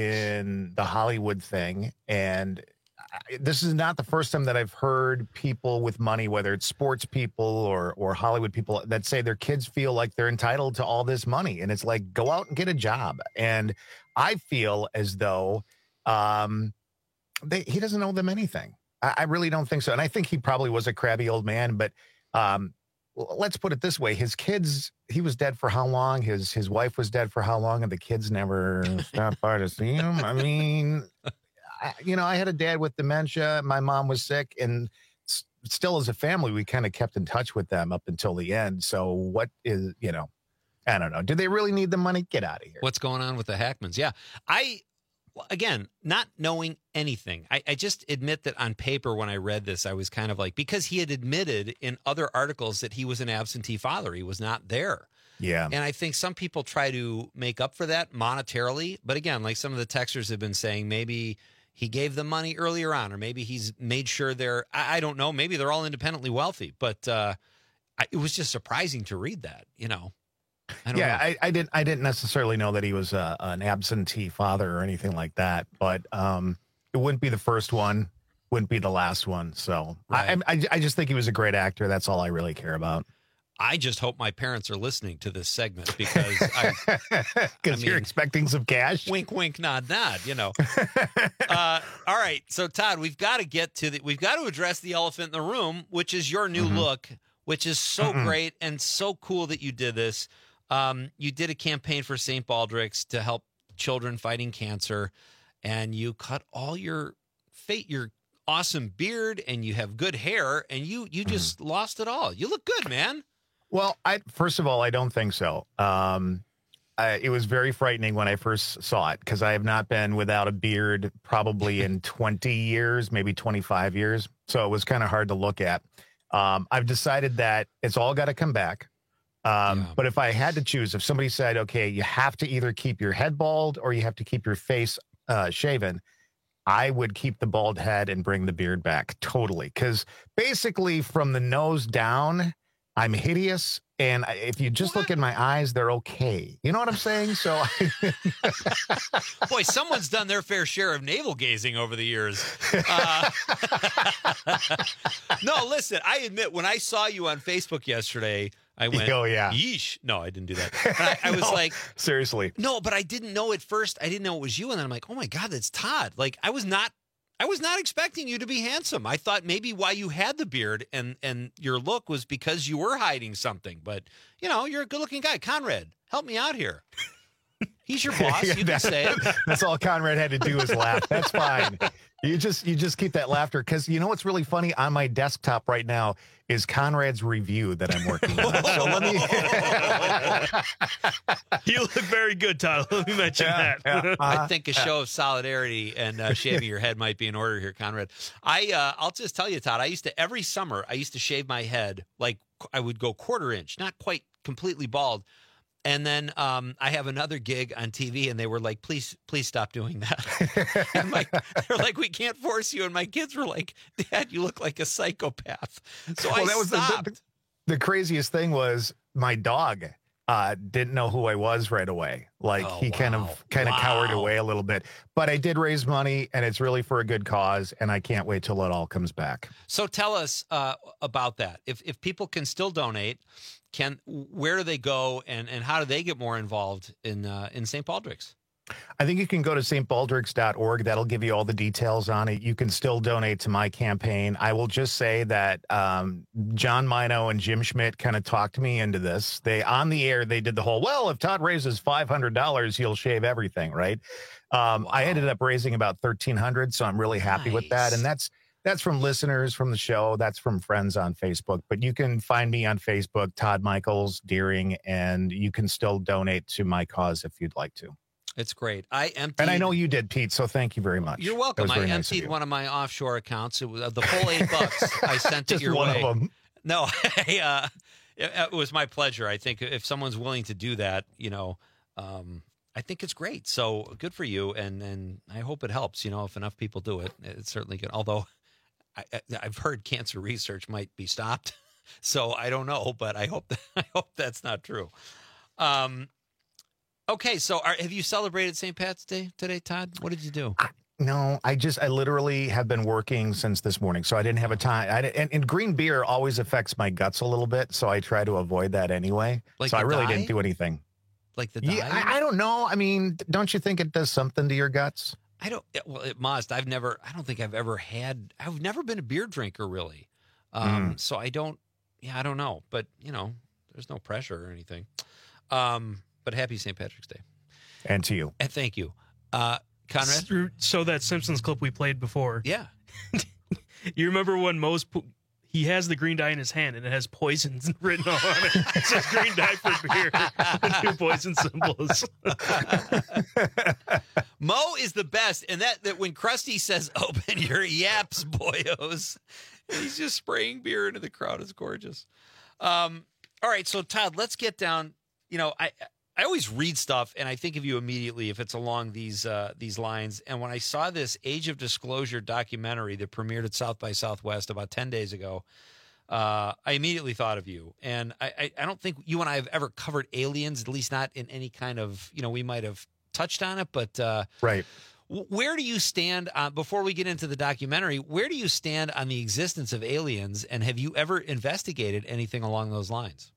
in the Hollywood thing, and I, this is not the first time that I've heard people with money, whether it's sports people or or Hollywood people, that say their kids feel like they're entitled to all this money. And it's like, go out and get a job. And I feel as though um, they, he doesn't owe them anything. I, I really don't think so. And I think he probably was a crabby old man, but um, let's put it this way. His kids, he was dead for how long? His his wife was dead for how long? And the kids never stopped by to see him. I mean, I, you know, I had a dad with dementia. My mom was sick. And s- still as a family, we kind of kept in touch with them up until the end. So what is, you know, I don't know. Do they really need the money? Get out of here. What's going on with the Hackmans? Yeah. I, again, not knowing anything, I, I just admit that on paper when I read this, I was kind of like, because he had admitted in other articles that he was an absentee father. He was not there. Yeah. And I think some people try to make up for that monetarily. But again, like some of the texters have been saying, maybe he gave them money earlier on, or maybe he's made sure they're, I, I don't know, maybe they're all independently wealthy. But uh, I, it was just surprising to read that, you know. I don't yeah, know. I, I didn't. I didn't necessarily know that he was uh, an absentee father or anything like that. But um, it wouldn't be the first one, wouldn't be the last one. So Right. I, I, I just think he was a great actor. That's all I really care about. I just hope my parents are listening to this segment because I, Because you're mean, expecting some cash. wink, wink, nod, nod. You know. uh, all right, so Todd, we've got to get to the. We've got to address the elephant in the room, which is your new Mhm. look, which is so Mm-mm. great and so cool that you did this. Um, you did a campaign for Saint Baldrick's to help children fighting cancer, and you cut all your fate, your awesome beard, and you have good hair, and you you just lost it all. You look good, man. Well, I first of all, I don't think so. Um, I, it was very frightening when I first saw it because I have not been without a beard probably in twenty years, maybe twenty-five years. So it was kind of hard to look at. Um, I've decided that it's all got to come back. Um, But if I had to choose, if somebody said, okay, you have to either keep your head bald or you have to keep your face uh, shaven, I would keep the bald head and bring the beard back totally. Because basically from the nose down, I'm hideous. And I- if you just look at my eyes, they're okay. You know what I'm saying? So Boy, someone's done their fair share of navel gazing over the years. Uh, no, listen, I admit, when I saw you on Facebook yesterday, I went, Oh, yeah. yeesh. No, I didn't do that. But I, I was No, like, seriously. no, but I didn't know at first. I didn't know it was you. And then I'm like, oh my God, that's Todd. Like, I was not. I was not expecting you to be handsome. I thought maybe why you had the beard and, and your look was because you were hiding something. But, you know, you're a good-looking guy. Conrad, help me out here. He's your boss. You can say it. That's all Conrad had to do was laugh. That's fine. You just you just keep that laughter because you know what's really funny on my desktop right now is Conrad's review that I'm working on. So let me. You look very good, Todd. Let me mention Yeah, that. yeah. I think a show of solidarity and uh, shaving your head might be in order here, Conrad. I uh, I'll just tell you, Todd. I used to every summer I used to shave my head like I would go quarter inch, not quite completely bald. And then um, I have another gig on T V, and they were like, "Please, please stop doing that." And my, they're like, "We can't force you." And my kids were like, "Dad, you look like a psychopath." So well, I that was stopped. the, the, the craziest thing was my dog uh, didn't know who I was right away. Like Oh, he kind wow. of kind of Wow. cowered away a little bit. But I did raise money, and it's really for a good cause, and I can't wait till it all comes back. So tell us uh, about that. If if people can still donate, can where do they go, and, and how do they get more involved in uh, in Saint Baldrick's? I think you can go to s t baldricks dot org. That'll give you all the details on it. You can still donate to my campaign. I will just say that um, John Mino and Jim Schmidt kind of talked me into this. They on the air, they did the whole, well, if Todd raises five hundred dollars, he'll shave everything, right? Um, I ended up raising about thirteen hundred dollars, so I'm really happy with that. And that's that's from listeners from the show. That's from friends on Facebook. But you can find me on Facebook, Todd Michaels Deering, and you can still donate to my cause if you'd like to. It's great. I emptied. And I know you did, Pete, so thank you very much. You're That welcome. was I very nice of emptied you. one of my offshore accounts. It was uh, the full eight bucks. I sent it Just your one way. of them. No, I, uh, it, it was my pleasure. I think if someone's willing to do that, you know, um, I think it's great. So good for you, and and I hope it helps. You know, if enough people do it, it's certainly good. Although I, I, I've heard cancer research might be stopped, so I don't know. But I hope that, I hope that's not true. Um, okay, so are, have you celebrated Saint Pat's Day today, Todd? What did you do? No, I just, I literally have been working since this morning, so I didn't have a time. I, and, and green beer always affects my guts a little bit, so I try to avoid that anyway. Like so I the really dye? didn't do anything. Like the Yeah, dye? I, I don't know. I mean, don't you think it does something to your guts? I don't. Well, it must. I've never. I don't think I've ever had. I've never been a beer drinker, really. Um, Mm. So I don't. Yeah, I don't know. But you know, there's no pressure or anything. Um, but happy Saint Patrick's Day, And to you. and thank you, uh, Conrad. So that Simpsons clip we played before. Yeah. You remember when Moe's pu- he has the green dye in his hand and it has poisons written all on it. It says green dye for beer. The two poison symbols. Mo is the best, and that that when Krusty says "Open your yaps, boyos," he's just spraying beer into the crowd. It's gorgeous. Um, all right, so Todd, let's get down. You know, I I always read stuff, and I think of you immediately if it's along these uh, these lines. And when I saw this Age of Disclosure documentary that premiered at South by Southwest about ten days ago, uh, I immediately thought of you. And I, I I don't think you and I have ever covered aliens, at least not in any kind of, you know, we might have touched on it, but uh, right. Where do you stand on, before we get into the documentary, where do you stand on the existence of aliens, and have you ever investigated anything along those lines?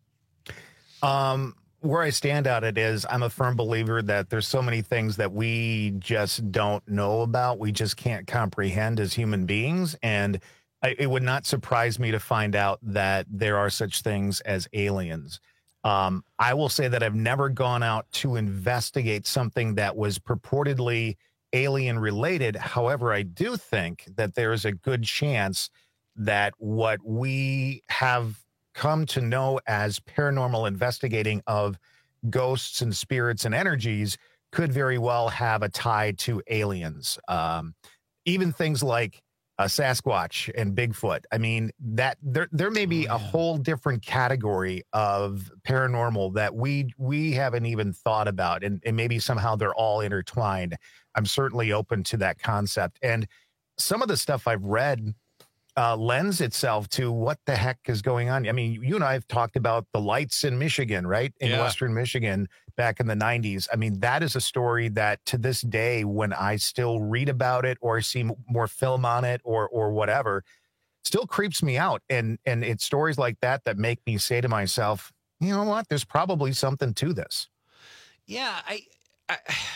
Um, where I stand on it is I'm a firm believer that there's so many things that we just don't know about. We just can't comprehend as human beings. And I, it would not surprise me to find out that there are such things as aliens. Um, I will say that I've never gone out to investigate something that was purportedly alien related. However, I do think that there is a good chance that what we have come to know as paranormal investigating of ghosts and spirits and energies could very well have a tie to aliens. Um, even things like uh, Sasquatch and Bigfoot. I mean, that there there may be a whole different category of paranormal that we we haven't even thought about, and, and maybe somehow they're all intertwined. I'm certainly open to that concept. And some of the stuff I've read uh, lends itself to what the heck is going on. I mean, you and I have talked about the lights in Michigan, right? In Yeah. Western Michigan back in the nineties. I mean, that is a story that to this day, when I still read about it or see m- more film on it or or whatever, still creeps me out. And and it's stories like that that make me say to myself, you know what? There's probably something to this. Yeah, I, I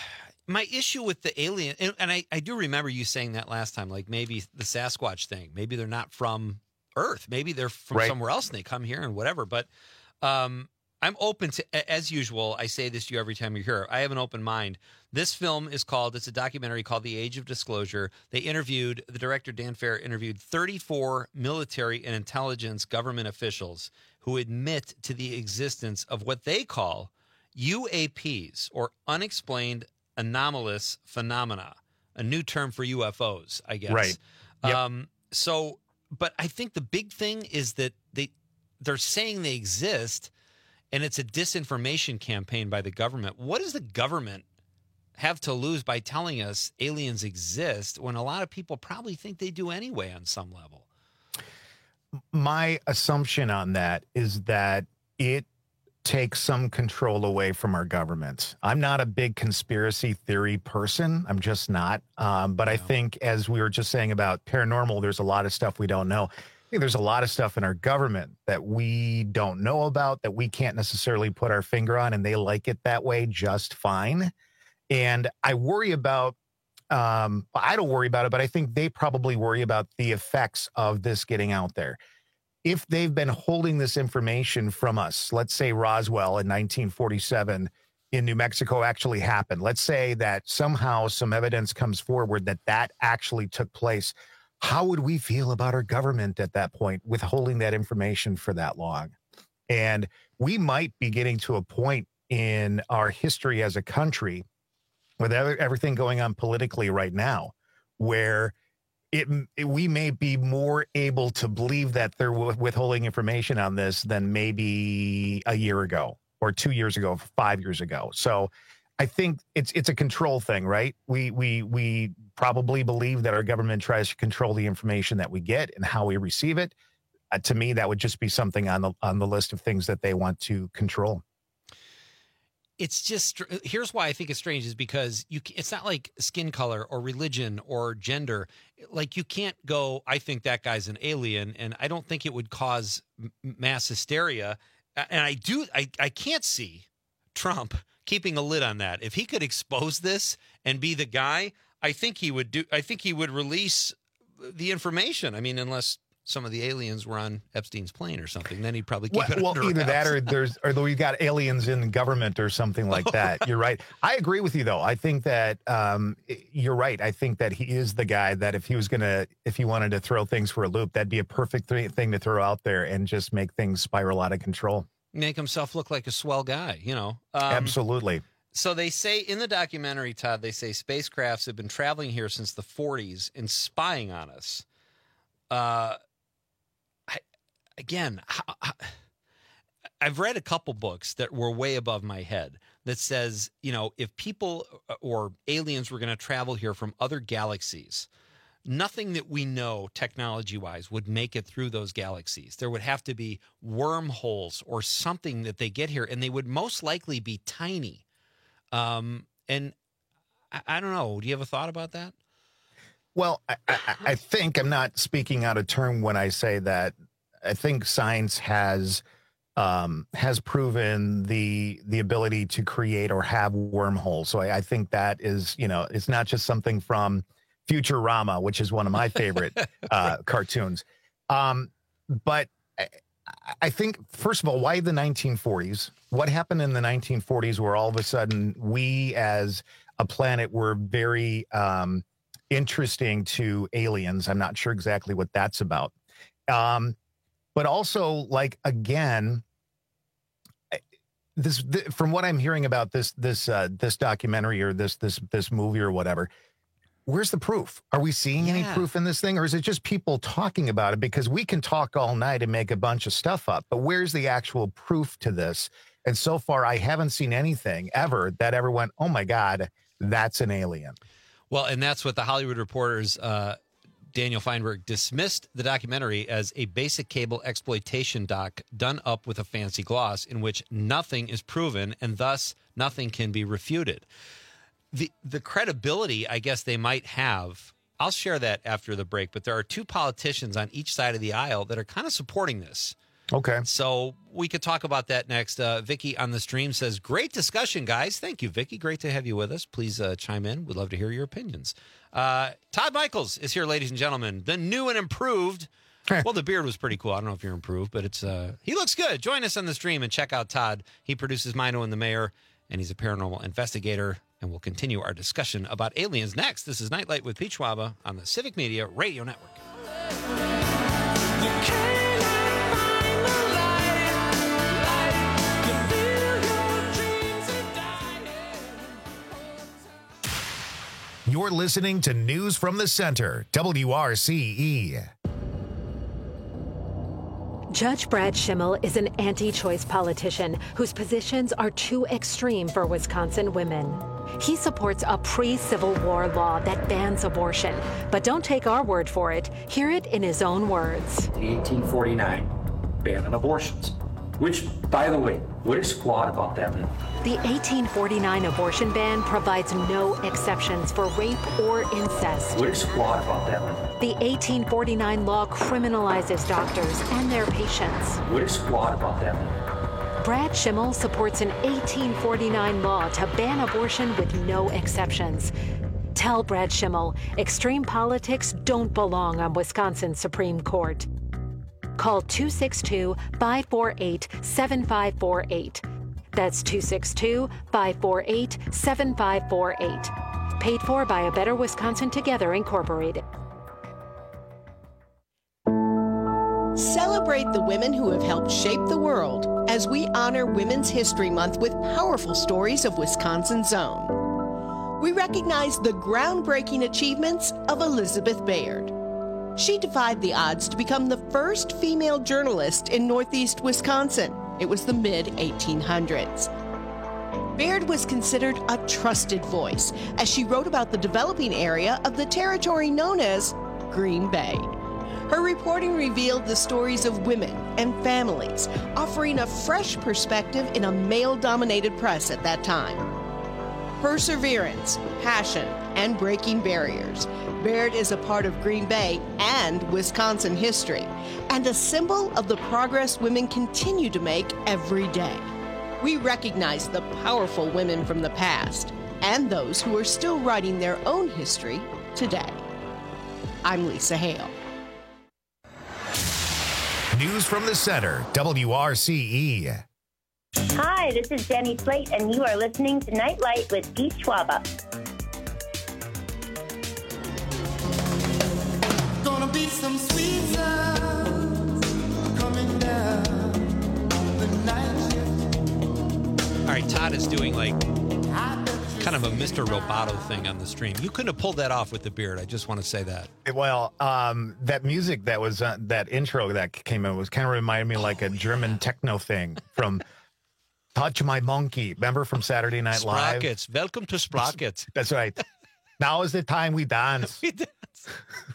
my issue with the alien, and, and I, I do remember you saying that last time, like maybe the Sasquatch thing, maybe they're not from Earth, maybe they're from Right. somewhere else and they come here and whatever. But um, I'm open to, a- as usual, I say this to you every time you're here, I have an open mind. This film is called, it's a documentary called The Age of Disclosure. They interviewed, the director Dan Fair interviewed thirty-four military and intelligence government officials who admit to the existence of what they call U A Ps, or unexplained anomalous phenomena, a new term for U F Os, I guess. Right. Yep. Um, so, but I think the big thing is that they they're saying they exist, and it's a disinformation campaign by the government. What does the government have to lose by telling us aliens exist when a lot of people probably think they do anyway on some level? My assumption on that is that it takes some control away from our government. I'm not a big conspiracy theory person. I'm just not. Um, but I think, as we were just saying about paranormal, there's a lot of stuff we don't know. I think there's a lot of stuff in our government that we don't know about, that we can't necessarily put our finger on, and they like it that way just fine. And I worry about, um, I don't worry about it, but I think they probably worry about the effects of this getting out there. If they've been holding this information from us, let's say Roswell in nineteen forty-seven in New Mexico actually happened. Let's say that somehow some evidence comes forward that that actually took place. How would we feel about our government at that point, withholding that information for that long? And we might be getting to a point in our history as a country, with everything going on politically right now, where It, it, we may be more able to believe that they're withholding information on this than maybe a year ago or two years ago, five years ago. So I think it's it's a control thing, right? We we we probably believe that our government tries to control the information that we get and how we receive it. Uh, to me, that would just be something on the on the list of things that they want to control. It's just, here's why I think it's strange, is because you it's not like skin color or religion or gender. Like, you can't go, I think that guy's an alien, and I don't think it would cause mass hysteria. And I do, I, I can't see Trump keeping a lid on that. If he could expose this and be the guy, I think he would do, I think he would release the information. I mean, unless some of the aliens were on Epstein's plane or something, then he'd probably keep well, it well under either wraps. that or there's or we got aliens in government or something like that. You're right. I agree with you though. I think that um, you're right. I think that he is the guy that if he was gonna, if he wanted to throw things for a loop, that'd be a perfect th- thing to throw out there and just make things spiral out of control. Make himself look like a swell guy, you know. Um, Absolutely. So they say in the documentary, Todd, they say spacecrafts have been traveling here since the forties and spying on us. Uh, I, again, how, how, I've read a couple books that were way above my head that says, you know, if people or aliens were going to travel here from other galaxies, nothing that we know technology-wise would make it through those galaxies. There would have to be wormholes or something that they get here, and they would most likely be tiny. Um, and I, I don't know. Do you have a thought about that? Well, I, I, I think I'm not speaking out of turn when I say that. I think science has um, has proven the the ability to create or have wormholes. So I, I think that is, you know, it's not just something from Futurama, which is one of my favorite uh, cartoons. Um, but I, I think, first of all, why the nineteen forties? What happened in the nineteen forties where all of a sudden we as a planet were very um, interesting to aliens? I'm not sure exactly what that's about. Um, but also, like, again, this, th- from what I'm hearing about this, this, uh, this documentary or this, this, this movie or whatever, where's the proof? Are we seeing any Yeah. proof in this thing, or is it just people talking about it? Because we can talk all night and make a bunch of stuff up, but where's the actual proof to this? And so far, I haven't seen anything ever that ever went, oh my God, that's an alien. Well, and that's what the Hollywood Reporter's uh, Daniel Feinberg dismissed the documentary as a basic cable exploitation doc done up with a fancy gloss in which nothing is proven and thus nothing can be refuted. The the credibility, I guess, they might have, I'll share that after the break, but there are two politicians on each side of the aisle that are kind of supporting this. Okay. So we could talk about that next. Uh, Vicky on the stream says, great discussion, guys. Thank you, Vicky. Great to have you with us. Please uh, chime in. We'd love to hear your opinions. Uh, Todd Michaels is here, ladies and gentlemen. The new and improved. Well, the beard was pretty cool. I don't know if you're improved, but it's uh, he looks good. Join us on the stream and check out Todd. He produces Mino and the Mayor, and he's a paranormal investigator. And we'll continue our discussion about aliens next. This is Nightlight with Pete Schwaba on the Civic Media Radio Network. You're listening to News from the Center, W R C E. Judge Brad Schimmel is an anti-choice politician whose positions are too extreme for Wisconsin women. He supports a pre-Civil War law that bans abortion. But don't take our word for it. Hear it in his own words. The eighteen forty-nine ban on abortions, which, by the way, what is squat about that? The eighteen forty-nine abortion ban provides no exceptions for rape or incest. What is squat about that? The eighteen forty-nine law criminalizes doctors and their patients. What is squat about that? Brad Schimmel supports an eighteen forty-nine law to ban abortion with no exceptions. Tell Brad Schimmel, extreme politics don't belong on Wisconsin's Supreme Court. Call two six two, five four eight, seven five four eight. That's two six two, five four eight, seven five four eight. Paid for by A Better Wisconsin Together, Incorporated. Celebrate the women who have helped shape the world as we honor Women's History Month with powerful stories of Wisconsin's own. We recognize the groundbreaking achievements of Elizabeth Baird. She defied the odds to become the first female journalist in Northeast Wisconsin. It was the mid eighteen hundreds. Baird was considered a trusted voice as she wrote about the developing area of the territory known as Green Bay. Her reporting revealed the stories of women and families, offering a fresh perspective in a male-dominated press at that time. Perseverance, passion, and breaking barriers. Baird is a part of Green Bay and Wisconsin history, and a symbol of the progress women continue to make every day. We recognize the powerful women from the past and those who are still writing their own history today. I'm Lisa Hale. News from the Center, W R C E. Hi, this is Jenny Slate, and you are listening to Nightlight with Pete Schwaba. Gonna be some sweet sounds coming down on the night shift. All right, Todd is doing like kind of a Mister Roboto thing on the stream. You couldn't have pulled that off with the beard. I just want to say that. Well, um, that music that was uh, that intro that came in was kind of reminded me like a German techno thing from Touch My Monkey. Remember from Saturday Night Live? Sprockets. Welcome to Sprockets. That's right. Now is the time we dance. we dance.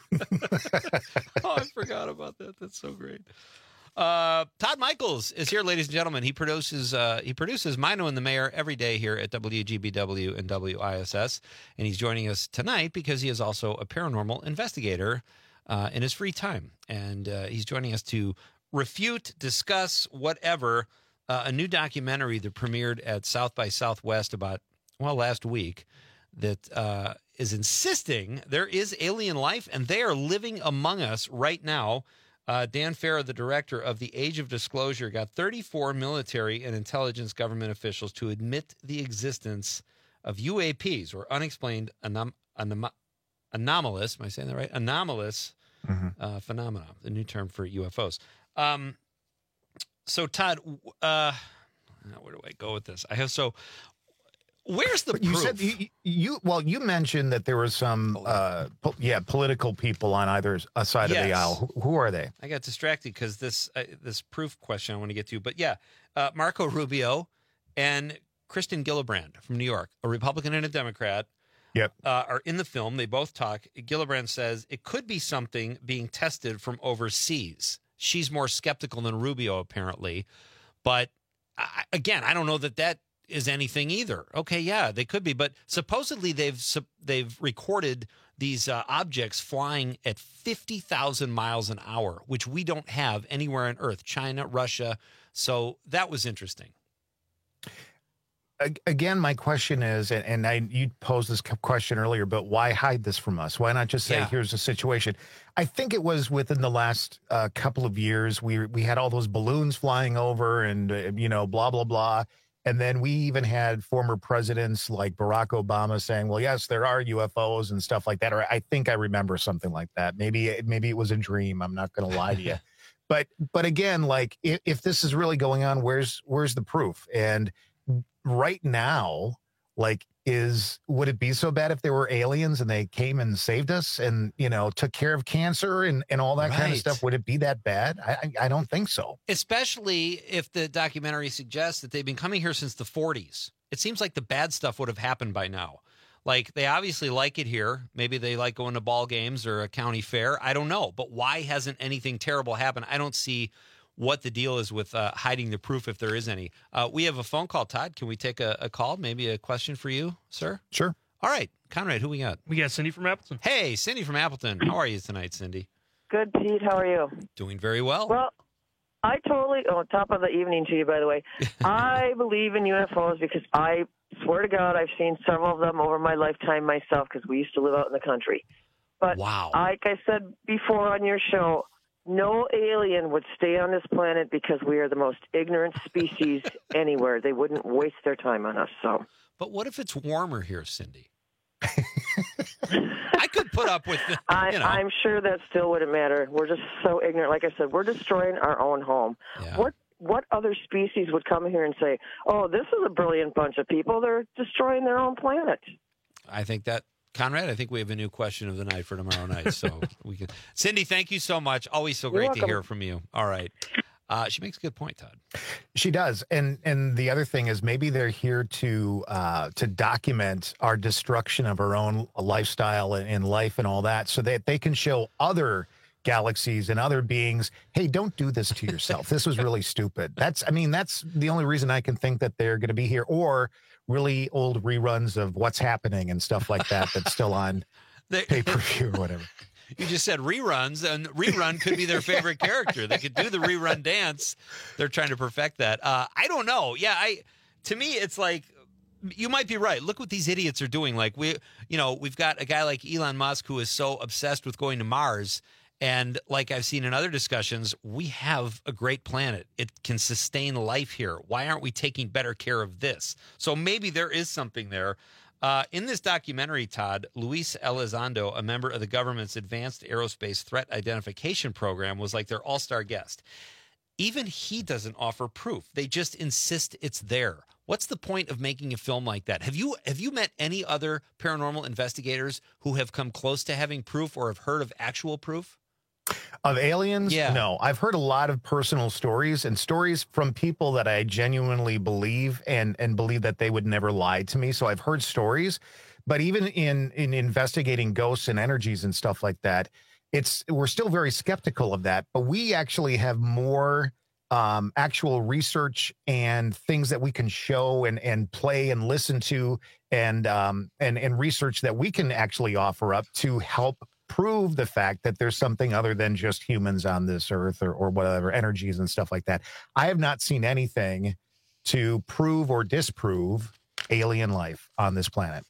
Oh, I forgot about that. That's so great. Uh, Todd Michaels is here, ladies and gentlemen. He produces uh, he produces Mino and the Mayor every day here at W G B W and W I S S, and he's joining us tonight because he is also a paranormal investigator uh, in his free time, and uh, he's joining us to refute, discuss, whatever uh, a new documentary that premiered at South by Southwest about well last week that uh, is insisting there is alien life and they are living among us right now. Uh, Dan Farah, the director of The Age of Disclosure, got thirty-four military and intelligence government officials to admit the existence of U A Ps, or unexplained anom- anom- anomalous, am I saying that right? Anomalous mm-hmm. uh, phenomena, the new term for U F Os. Um, so, Todd, uh, where do I go with this? I have so... Where's the you proof? said you, you well you mentioned that there was some uh po- yeah political people on either side Yes. of the aisle. Who, who are they? I got distracted because this uh, this proof question I want to get to, but yeah, uh, Marco Rubio and Kristen Gillibrand from New York, a Republican and a Democrat, yep, uh, are in the film. They both talk. Gillibrand says it could be something being tested from overseas. She's more skeptical than Rubio apparently, but I, again, I don't know that that is anything either. Okay, yeah, they could be, but supposedly they've they've recorded these uh, objects flying at fifty thousand miles an hour, which we don't have anywhere on Earth. China, Russia. So that was interesting. Again, my question is, and, and I you posed this question earlier, but why hide this from us? Why not just say, Yeah. here's the situation? I think it was within the last uh, couple of years, we we had all those balloons flying over and, uh, you know, blah, blah, blah. And then we even had former presidents like Barack Obama saying, well, yes, there are U F Os and stuff like that. Or I think I remember something like that. Maybe maybe it was a dream. I'm not going to lie to you. But but again, like if, if this is really going on, where's where's the proof? And right now, like is, would it be so bad if there were aliens and they came and saved us and, you know, took care of cancer and, and all that kind of Right. stuff? Would it be that bad? I, I I don't think so. Especially if the documentary suggests that they've been coming here since the forties. It seems like the bad stuff would have happened by now. Like, they obviously like it here. Maybe they like going to ball games or a county fair. I don't know. But why hasn't anything terrible happened? I don't see what the deal is with uh, hiding the proof, if there is any. Uh, we have a phone call, Todd. Can we take a, a call? Maybe a question for you, sir? Sure. All right. Conrad, who we got? We got Cindy from Appleton. Hey, Cindy from Appleton. How are you tonight, Cindy? Good, Pete. How are you? Doing very well. Well, I totally, oh, top of the evening to you, by the way. I believe in U F Os because I swear to God, I've seen several of them over my lifetime myself because we used to live out in the country. But wow. like I said before on your show, no alien would stay on this planet because we are the most ignorant species anywhere. They wouldn't waste their time on us. So, But what if it's warmer here, Cindy? I could put up with the, I, you know. I'm sure that still wouldn't matter. We're just so ignorant. Like I said, we're destroying our own home. Yeah. What what other species would come here and say, "Oh, this is a brilliant bunch of people. They're destroying their own planet"? I think that, Conrad, I think we have a new question of the night for tomorrow night. So we can. Cindy, thank you so much. Always so You're great to welcome. hear from you. All right. Uh, she makes a good point, Todd. She does, and and the other thing is maybe they're here to uh, to document our destruction of our own lifestyle and, and life and all that, so that they can show other galaxies and other beings, hey, don't do this to yourself. This was really stupid. That's, I mean, that's the only reason I can think that they're going to be here, or really old reruns of What's Happening and stuff like that that's still on pay per view or whatever. You just said reruns, and rerun could be their favorite character. They could do the rerun dance. They're trying to perfect that. Uh, I don't know. Yeah, I. To me, it's like, you might be right. Look what these idiots are doing. Like, we, you know, we've got a guy like Elon Musk who is so obsessed with going to Mars. And like I've seen in other discussions, we have a great planet. It can sustain life here. Why aren't we taking better care of this? So maybe there is something there. Uh, in this documentary, Todd, Luis Elizondo, a member of the government's Advanced Aerospace Threat Identification Program, was like their all-star guest. Even he doesn't offer proof. They just insist it's there. What's the point of making a film like that? Have you have you met any other paranormal investigators who have come close to having proof or have heard of actual proof? Of aliens? Yeah. No. I've heard a lot of personal stories and stories from people that I genuinely believe and and believe that they would never lie to me. So I've heard stories, but even in in investigating ghosts and energies and stuff like that, it's we're still very skeptical of that. But we actually have more um, actual research and things that we can show and and play and listen to and um, and and research that we can actually offer up to help prove the fact that there's something other than just humans on this earth or, or whatever energies and stuff like that. I have not seen anything to prove or disprove alien life on this planet.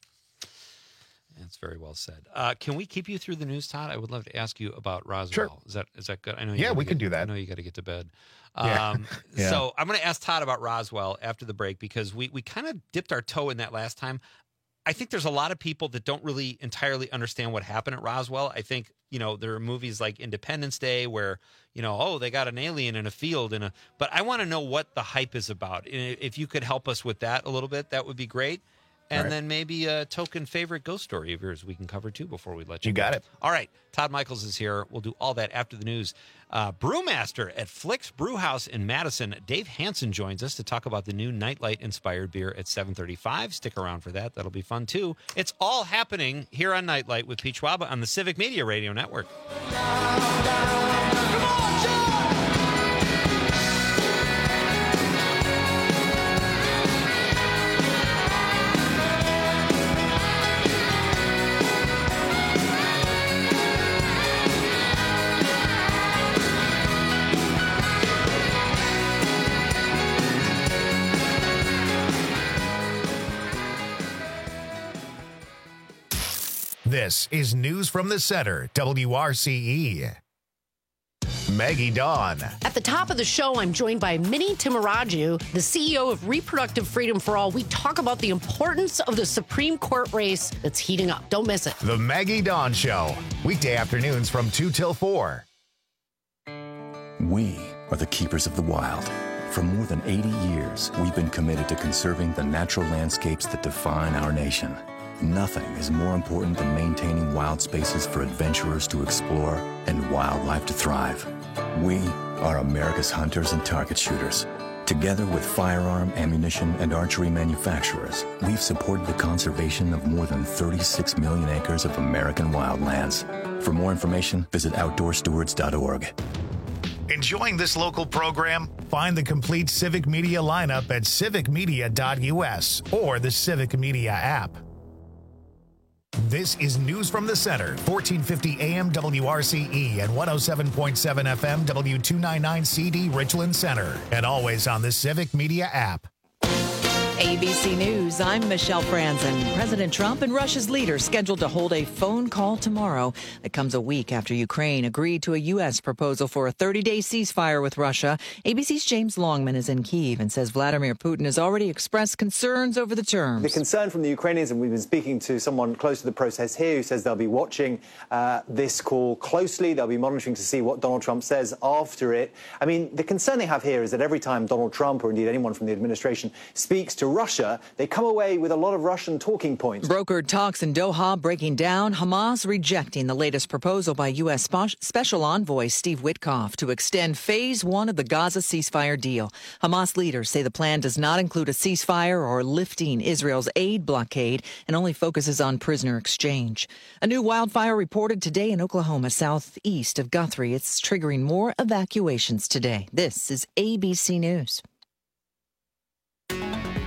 That's very well said. Uh, can we keep you through the news, Todd? I would love to ask you about Roswell. Sure. Is that is that good? I know. You Yeah, gotta we get, can do that. I know you got to get to bed. Yeah. Um, Yeah. So I'm going to ask Todd about Roswell after the break because we we kind of dipped our toe in that last time. I think there's a lot of people that don't really entirely understand what happened at Roswell. I think, you know, there are movies like Independence Day where, you know, oh, they got an alien in a field and a, but I want to know what the hype is about. And if you could help us with that a little bit, that would be great. And right. then maybe a token favorite ghost story of yours we can cover too before we let you You got go. it. All right. Todd Michaels is here. We'll do all that after the news. Uh, Brewmaster at Flick's Brewhouse in Madison. Dave Hansen joins us to talk about the new Nightlight-inspired beer at seven thirty-five. Stick around for that. That'll be fun, too. It's all happening here on Nightlight with Pete Schwaba on the Civic Media Radio Network. This is News from the Center, W R C E. Maggie Dawn. At the top of the show, I'm joined by Minnie Timaraju, the C E O of Reproductive Freedom for All. We talk about the importance of the Supreme Court race that's heating up. Don't miss it. The Maggie Dawn Show, weekday afternoons from two till four. We are the keepers of the wild. For more than eighty years, we've been committed to conserving the natural landscapes that define our nation. Nothing is more important than maintaining wild spaces for adventurers to explore and wildlife to thrive. We are America's hunters and target shooters. Together with firearm, ammunition, and archery manufacturers, we've supported the conservation of more than thirty-six million acres of American wildlands. For more information, visit outdoor stewards dot org. Enjoying this local program? Find the complete Civic Media lineup at civic media dot u s or the Civic Media app. This is News from the Center, fourteen fifty A M W R C E and one oh seven point seven F M W two ninety-nine C D Richland Center, and always on the Civic Media app. A B C News, I'm Michelle Franzen. President Trump and Russia's leader scheduled to hold a phone call tomorrow. It comes a week after Ukraine agreed to a U S proposal for a thirty-day ceasefire with Russia. A B C's James Longman is in Kyiv and says Vladimir Putin has already expressed concerns over the terms. The concern from the Ukrainians, and we've been speaking to someone close to the process here who says they'll be watching uh, this call closely. They'll be monitoring to see what Donald Trump says after it. I mean, the concern they have here is that every time Donald Trump, or indeed anyone from the administration, speaks to Russia, they come away with a lot of Russian talking points. Brokered talks in Doha breaking down, Hamas rejecting the latest proposal by U S Special Envoy Steve Witkoff to extend phase one of the Gaza ceasefire deal. Hamas leaders say the plan does not include a ceasefire or lifting Israel's aid blockade and only focuses on prisoner exchange. A new wildfire reported today in Oklahoma, southeast of Guthrie. It's triggering more evacuations today. This is A B C News.